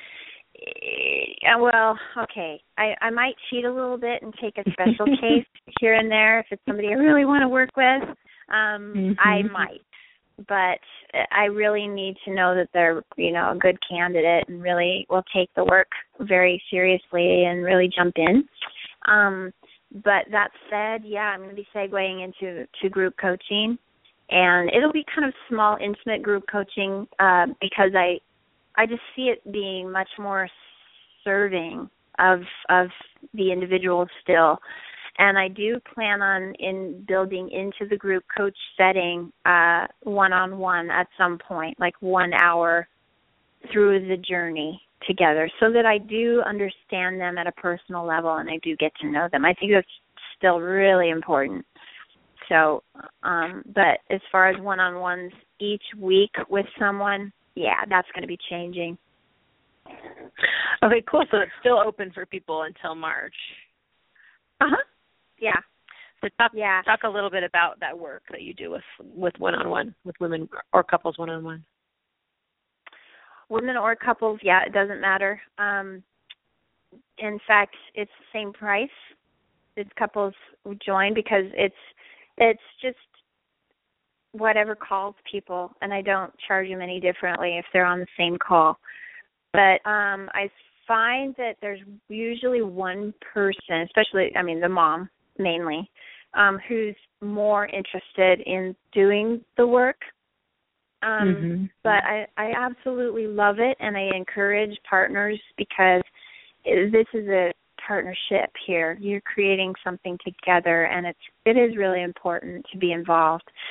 uh, well, okay, I, I might cheat a little bit and take a special case here and there if it's somebody I really want to work with. Um, mm-hmm. I might. But I really need to know that they're, you know, a good candidate and really will take the work very seriously and really jump in. Um, but that said, yeah, I'm going to be segueing into to group coaching, and it'll be kind of small, intimate group coaching uh, because I, I just see it being much more serving of of the individual still. And I do plan on in building into the group coach setting uh, one-on-one at some point, like one hour through the journey together, so that I do understand them at a personal level and I do get to know them. I think that's still really important. So, um, but as far as one-on-ones each week with someone, yeah, that's going to be changing. Okay, cool. So it's still open for people until March. Uh-huh. Yeah. So talk, yeah. talk a little bit about that work that you do with, with one-on-one, with women or couples one-on-one. Women or couples, yeah, it doesn't matter. Um, in fact, it's the same price. It's couples who join because it's it's just whatever calls people, and I don't charge them any differently if they're on the same call. But um, I find that there's usually one person, especially, I mean, the mom mainly, um, who's more interested in doing the work. Um, mm-hmm. But I, I absolutely love it, and I encourage partners because this is a partnership here. You're creating something together, and it's it is really important to be involved.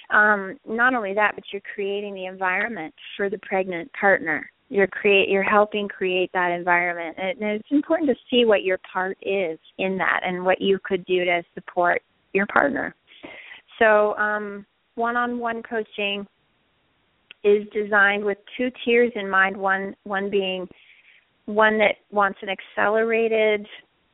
Um, not only that, but you're creating the environment for the pregnant partner. You're create you're helping create that environment, and it's important to see what your part is in that and what you could do to support your partner. So um, one-on-one coaching is designed with two tiers in mind. One one being one that wants an accelerated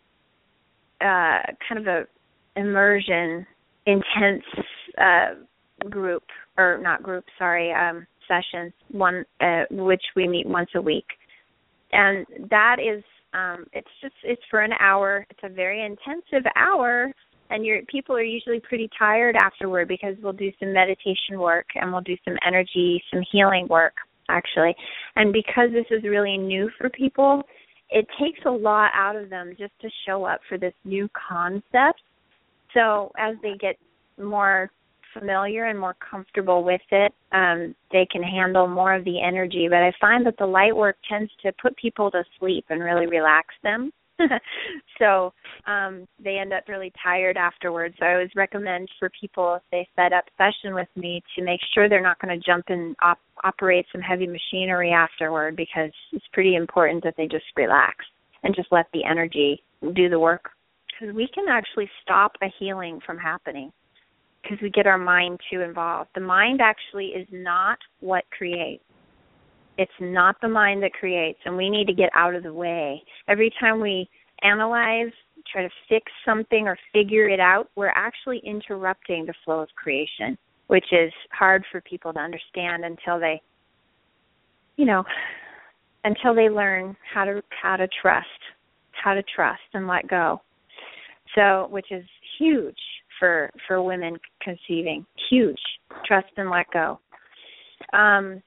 uh, kind of a immersion, intense uh, group or not group, sorry. Um, sessions, one uh, which we meet once a week, and that is um, it's just it's for an hour. It's a very intensive hour, and your people are usually pretty tired afterward because we'll do some meditation work and we'll do some energy, some healing work actually, and because this is really new for people, it takes a lot out of them just to show up for this new concept. So as they get more familiar and more comfortable with it, um, they can handle more of the energy. But I find that the light work tends to put people to sleep and really relax them. so um, they end up really tired afterwards. So I always recommend for people, if they set up session with me, to make sure they're not going to jump and op- operate some heavy machinery afterward, because it's pretty important that they just relax and just let the energy do the work. Because we can actually stop a healing from happening, because we get our mind too involved. The mind actually is not what creates. It's not the mind that creates, and we need to get out of the way. Every time we analyze, try to fix something or figure it out, we're actually interrupting the flow of creation, which is hard for people to understand until they, you know, until they learn how to how to trust, how to trust and let go. So, which is huge for for women conceiving, huge, trust and let go. Um,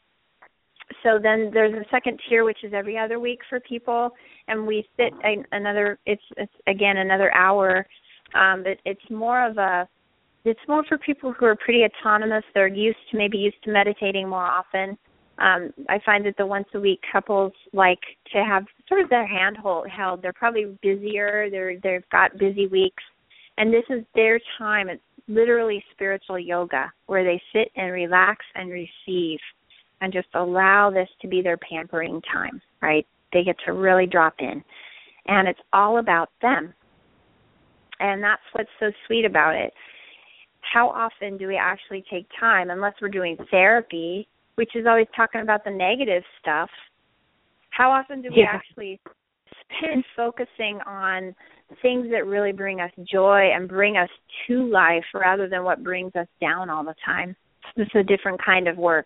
so then there's a second tier, which is every other week for people, and we sit a, another. It's, it's again another hour. Um, but it's more of a. It's more for people who are pretty autonomous. They're used to maybe used to meditating more often. Um, I find that the once a week couples like to have sort of their hand hold, held. They're probably busier. They're they've got busy weeks. And this is their time. It's literally spiritual yoga, where they sit and relax and receive and just allow this to be their pampering time, right? They get to really drop in. And it's all about them. And that's what's so sweet about it. How often do we actually take time, unless we're doing therapy, which is always talking about the negative stuff, how often do we yeah. actually spend focusing on things that really bring us joy and bring us to life rather than what brings us down all the time? This is a different kind of work.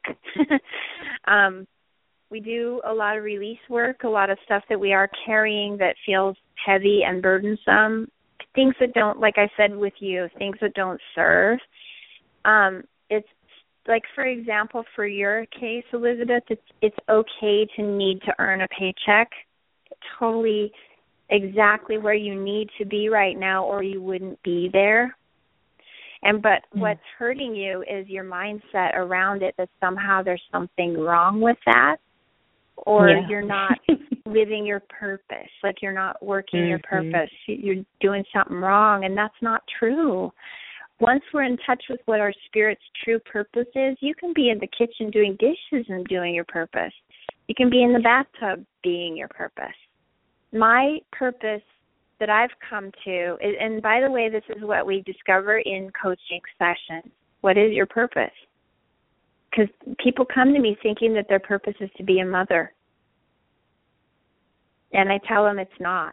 um, we do a lot of release work, a lot of stuff that we are carrying that feels heavy and burdensome, things that don't, like I said with you, things that don't serve. Um, it's like, for example, for your case, Elizabeth, it's it's okay to need to earn a paycheck. Totally exactly where you need to be right now, or you wouldn't be there. And but mm. what's hurting you is your mindset around it, that somehow there's something wrong with that, or yeah. you're not living your purpose, like you're not working mm-hmm. your purpose. You're doing something wrong, and that's not true. Once we're in touch with what our spirit's true purpose is, you can be in the kitchen doing dishes and doing your purpose. You can be in the bathtub being your purpose. My purpose that I've come to, and by the way, this is what we discover in coaching sessions. What is your purpose? Because people come to me thinking that their purpose is to be a mother. And I tell them it's not.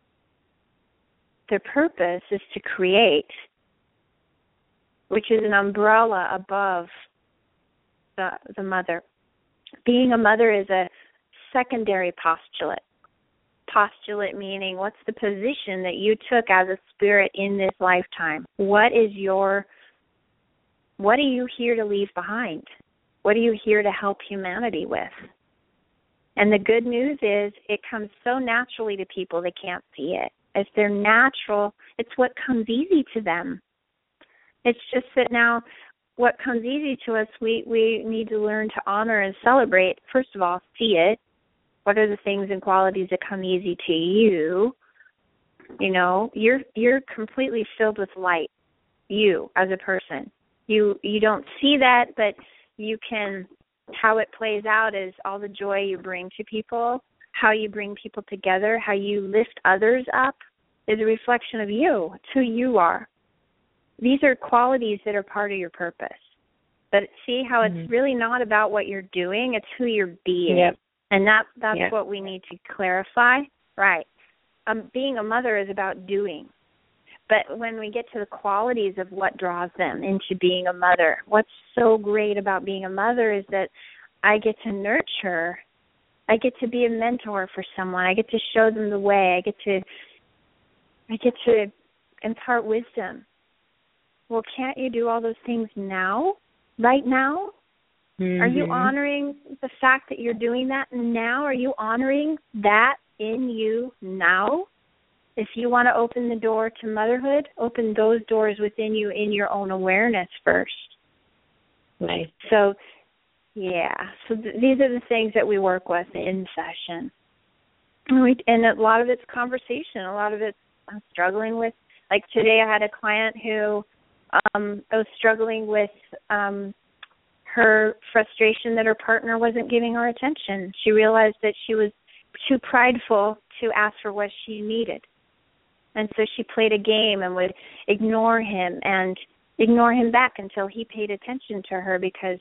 Their purpose is to create, which is an umbrella above the, the mother. Being a mother is a secondary postulate. Postulate meaning, what's the position that you took as a spirit in this lifetime? What is your, what are you here to leave behind? What are you here to help humanity with? And the good news is it comes so naturally to people they can't see it. If they're natural, it's what comes easy to them. It's just that now what comes easy to us, we, we need to learn to honor and celebrate. First of all, see it. What are the things and qualities that come easy to you? You know, you're you're completely filled with light, you as a person. You you don't see that, but you can, how it plays out is all the joy you bring to people, how you bring people together, how you lift others up is a reflection of you. It's who you are. These are qualities that are part of your purpose. But see how it's mm-hmm. really not about what you're doing, it's who you're being. Yep. And that that's yep. what we need to clarify. Right. Um, being a mother is about doing. But when we get to the qualities of what draws them into being a mother, what's so great about being a mother is that I get to nurture. I get to be a mentor for someone. I get to show them the way. I get to I get to impart wisdom. Well, can't you do all those things now? Right now? Mm-hmm. Are you honoring the fact that you're doing that now? Are you honoring that in you now? If you want to open the door to motherhood, open those doors within you in your own awareness first. Nice. So, yeah. So th- these are the things that we work with in session. And, we, and a lot of it's conversation. A lot of it's I'm struggling with. Like today I had a client who um, was struggling with um, her frustration that her partner wasn't giving her attention. She realized that she was too prideful to ask for what she needed. And so she played a game and would ignore him and ignore him back until he paid attention to her because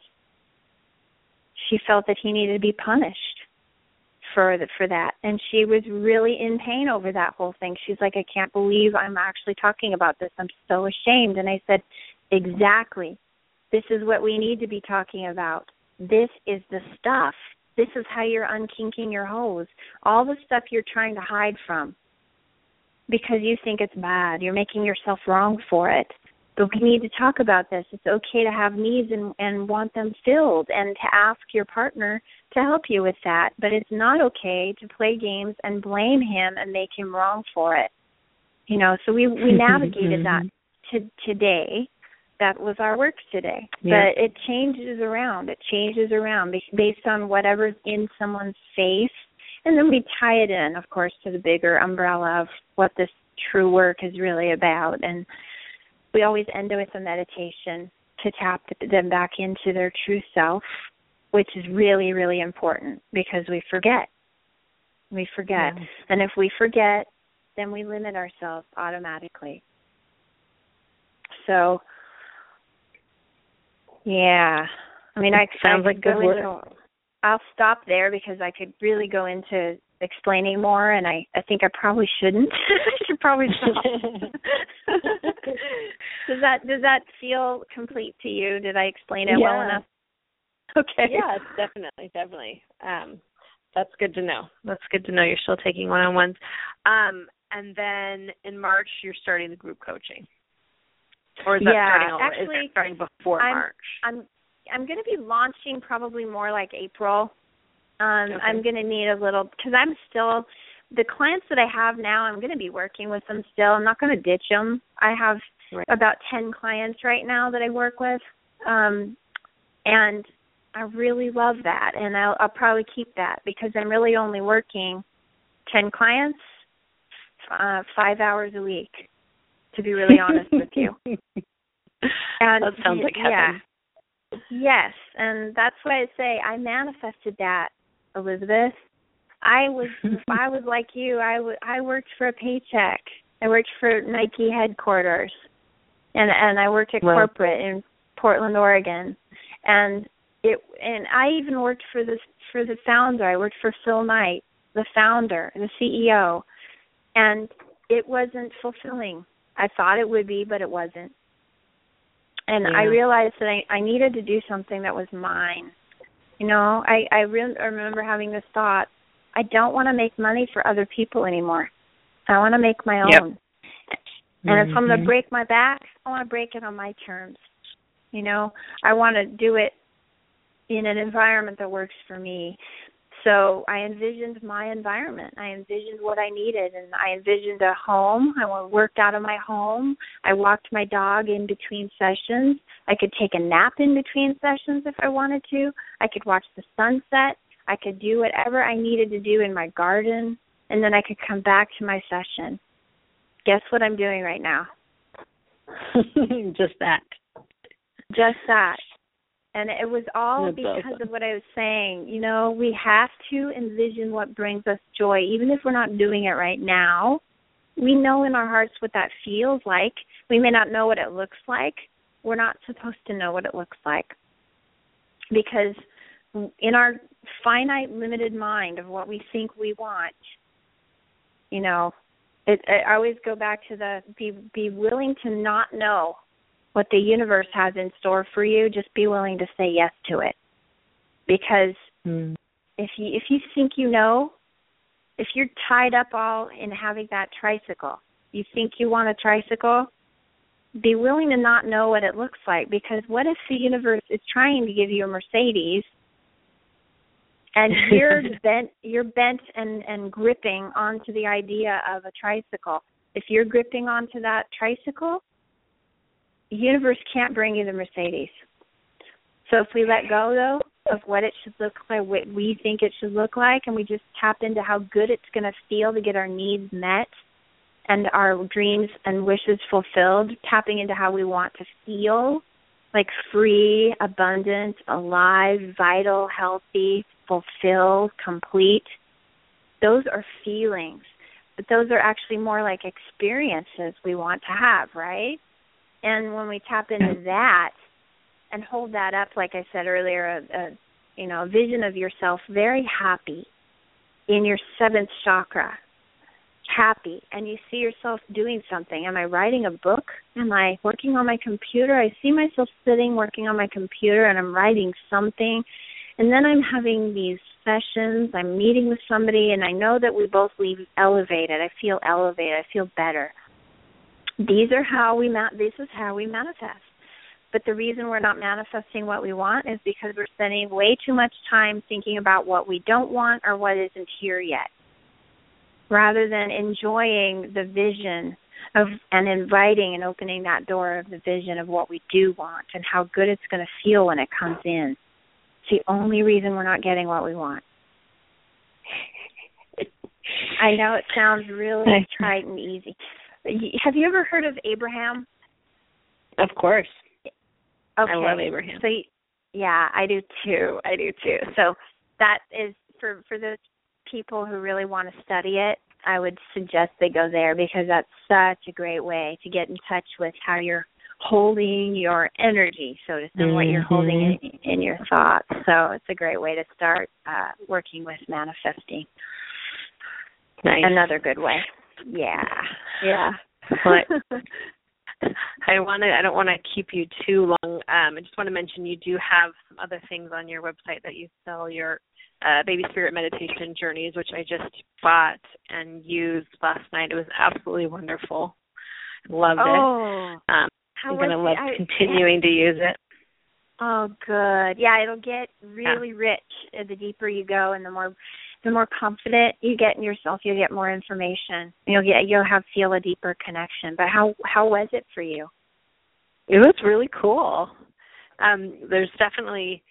she felt that he needed to be punished for the, for that. And she was really in pain over that whole thing. She's like, I can't believe I'm actually talking about this. I'm so ashamed. And I said, exactly. This is what we need to be talking about. This is the stuff. This is how you're unkinking your hose. All the stuff you're trying to hide from because you think it's bad. You're making yourself wrong for it. But we need to talk about this. It's okay to have needs and, and want them filled and to ask your partner to help you with that. But it's not okay to play games and blame him and make him wrong for it. You know, so we, we navigated that to, today. That was our work today. Yeah. But it changes around. It changes around based on whatever's in someone's face. And then we tie it in, of course, to the bigger umbrella of what this true work is really about. And we always end it with a meditation to tap them back into their true self, which is really, really important because we forget. We forget. Yeah. And if we forget, then we limit ourselves automatically. So, yeah. I mean, I sounds I like good work. Into, I'll stop there because I could really go into explaining more, and I, I think I probably shouldn't. I should probably stop. does that does that feel complete to you? Did I explain it yeah. well enough? Okay. Yeah, definitely, definitely. Um, that's good to know. That's good to know you're still taking one-on-ones. Um, and then in March, you're starting the group coaching. Or is that yeah, starting over? Actually, is that starting before I'm, March? I'm I'm going to be launching probably more like April. Um, okay. I'm going to need a little, because I'm still, the clients that I have now, I'm going to be working with them still. I'm not going to ditch them. I have right. about ten clients right now that I work with, um, and I really love that, and I'll, I'll probably keep that because I'm really only working ten clients, uh, five hours a week, to be really honest with you. And that sounds like heaven. Yeah. Yes, and that's why I say I manifested that, Elizabeth. I was I was like you. I, w- I worked for a paycheck. I worked for Nike headquarters, and and I worked at wow. corporate in Portland, Oregon, and it and I even worked for the for the founder. I worked for Phil Knight, the founder, the C E O, and it wasn't fulfilling. I thought it would be, but it wasn't. And yeah. I realized that I, I needed to do something that was mine. You know, I, I, re- I remember having this thought, I don't want to make money for other people anymore. I want to make my yep. own. And mm-hmm. if I'm going to break my back, I want to break it on my terms. You know, I want to do it in an environment that works for me. So I envisioned my environment. I envisioned what I needed, and I envisioned a home. I worked out of my home. I walked my dog in between sessions. I could take a nap in between sessions if I wanted to. I could watch the sunset. I could do whatever I needed to do in my garden, and then I could come back to my session. Guess what I'm doing right now? Just that. just that. And it was all That's because awesome. of what I was saying. You know, we have to envision what brings us joy, even if we're not doing it right now. We know in our hearts what that feels like. We may not know what it looks like. We're not supposed to know what it looks like. Because in our finite, limited mind of what we think we want, you know, it, I always go back to the be be willing to not know what the universe has in store for you. Just be willing to say yes to it. Because mm. if you if you think you know, if you're tied up all in having that tricycle, you think you want a tricycle, be willing to not know what it looks like. Because what if the universe is trying to give you a Mercedes and you're bent you're bent and, and gripping onto the idea of a tricycle? If you're gripping onto that tricycle, the universe can't bring you the Mercedes. So if we let go, though, of what it should look like, what we think it should look like, and we just tap into how good it's going to feel to get our needs met and our dreams and wishes fulfilled, tapping into how we want to feel, like free, abundant, alive, vital, healthy, fulfilled, complete, those are feelings. But those are actually more like experiences we want to have, right? And when we tap into that and hold that up, like I said earlier, a, a you know, a vision of yourself very happy in your seventh chakra, happy, and you see yourself doing something. Am I writing a book? Am I working on my computer? I see myself sitting working on my computer and I'm writing something, and then I'm having these sessions, I'm meeting with somebody, and I know that we both leave elevated. I feel elevated. I feel better. These are how we ma- this is how we manifest. But the reason we're not manifesting what we want is because we're spending way too much time thinking about what we don't want or what isn't here yet, rather than enjoying the vision of and inviting and opening that door of the vision of what we do want and how good it's going to feel when it comes in. It's the only reason we're not getting what we want. I know it sounds really trite and easy. Have you ever heard of Abraham? Of course. Okay. I love Abraham. So, yeah, I do too. I do too. So that is, for, for those people who really want to study it, I would suggest they go there, because that's such a great way to get in touch with how you're holding your energy, so to say, mm-hmm. what you're holding in, in your thoughts. So it's a great way to start uh, working with manifesting. Nice. Another good way. Yeah. Yeah. But I want to. I don't want to keep you too long. Um, I just want to mention you do have some other things on your website that you sell, your uh, Baby Spirit Meditation Journeys, which I just bought and used last night. It was absolutely wonderful. Loved oh, it. Um, I'm going to love I, continuing to use it. Oh, good. Yeah, it'll get really yeah. rich the deeper you go, and the more the more confident you get in yourself, you'll get more information. You'll get you'll have feel a deeper connection. But how how was it for you? It was really cool. Um, there's definitely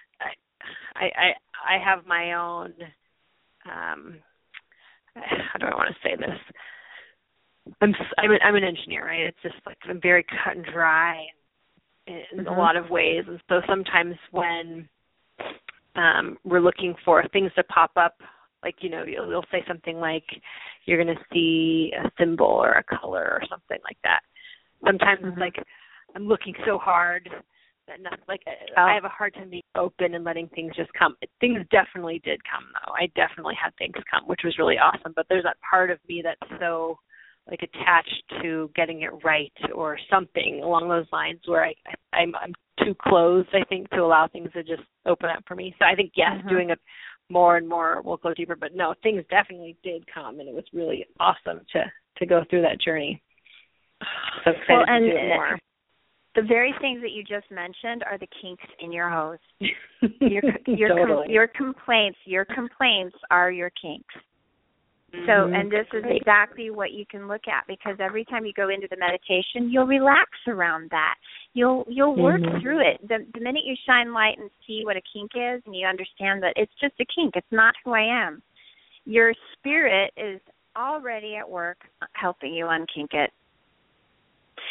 I, I I have my own um, how do I want to say this? I'm I'm, a, I'm an engineer, right? It's just like I'm very cut and dry in, in mm-hmm. a lot of ways, and so sometimes when Um, we're looking for things to pop up, like, you know, you'll, you'll say something like you're going to see a symbol or a color or something like that. Sometimes mm-hmm. it's like I'm looking so hard that not, like oh. I have a hard time being open and letting things just come. Things definitely did come, though. I definitely had things come, which was really awesome. But there's that part of me that's so like attached to getting it right or something along those lines where I, I I'm, I'm too closed, I think, to allow things to just open up for me. So I think, yes, mm-hmm. doing it more and more will go deeper. But, no, things definitely did come, and it was really awesome to, to go through that journey. So excited well, and, to do it more. The very things that you just mentioned are the kinks in your hose. Your, your, totally. com- your complaints, your complaints are your kinks. So, and this is exactly what you can look at, because every time you go into the meditation, you'll relax around that. You'll you'll work mm-hmm. through it. The, the minute you shine light and see what a kink is, and you understand that it's just a kink, it's not who I am, your spirit is already at work helping you unkink it.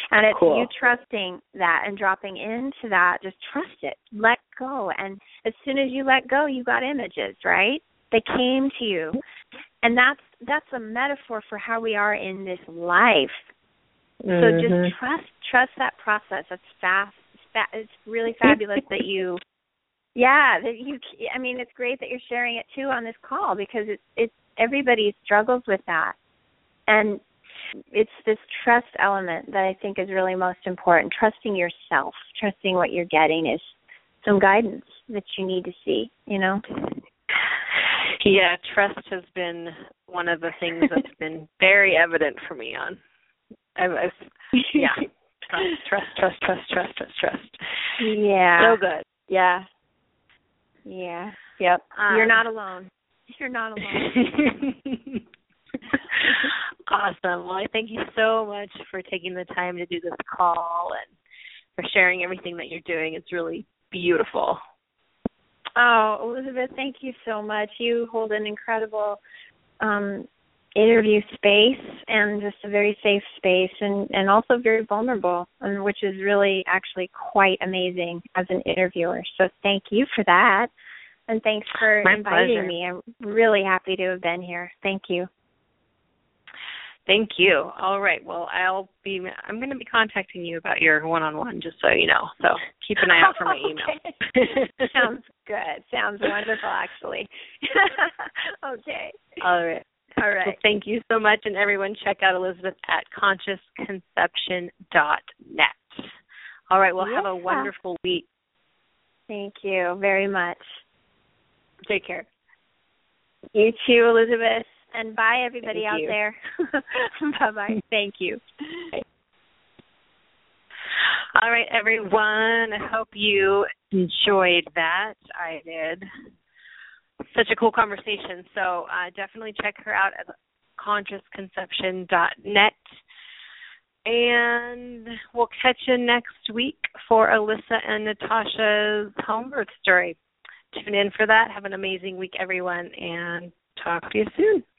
And it's cool. you trusting that and dropping into that. Just trust it. Let go. And as soon as you let go, you got images, right? They came to you. And that's that's a metaphor for how we are in this life. Mm-hmm. So just trust trust that process. It's fast. It's, fa- it's really fabulous that you, yeah, that you. I mean, it's great that you're sharing it too on this call, because it's it's everybody struggles with that, and it's this trust element that I think is really most important. Trusting yourself, trusting what you're getting is some guidance that you need to see. You know. Yeah, trust has been one of the things that's been very evident for me on. I've, I've, yeah, trust, trust, trust, trust, trust, trust, trust. Yeah. So good. Yeah. Yeah. Yep. Um, You're not alone. You're not alone. Awesome. Well, I thank you so much for taking the time to do this call and for sharing everything that you're doing. It's really beautiful. Oh, Elizabeth, thank you so much. You hold an incredible um, interview space and just a very safe space, and, and also very vulnerable, and which is really actually quite amazing as an interviewer. So thank you for that, and thanks for My inviting pleasure. me. I'm really happy to have been here. Thank you. Thank you. All right. Well, I'll be. I'm going to be contacting you about your one-on-one, just so you know. So keep an eye out for my email. Sounds good. Sounds wonderful, actually. Okay. All right. All right. Well, thank you so much, and everyone, check out Elizabeth at conscious conception dot net. All right. Well, yeah. Have a wonderful week. Thank you very much. Take care. You too, Elizabeth. And bye, everybody Thank out you. there. Bye-bye. Thank you. All right, everyone. I hope you enjoyed that. I did. Such a cool conversation. So uh, definitely check her out at conscious conception dot net. And we'll catch you next week for Alyssa and Natasha's home birth story. Tune in for that. Have an amazing week, everyone, and talk to you soon.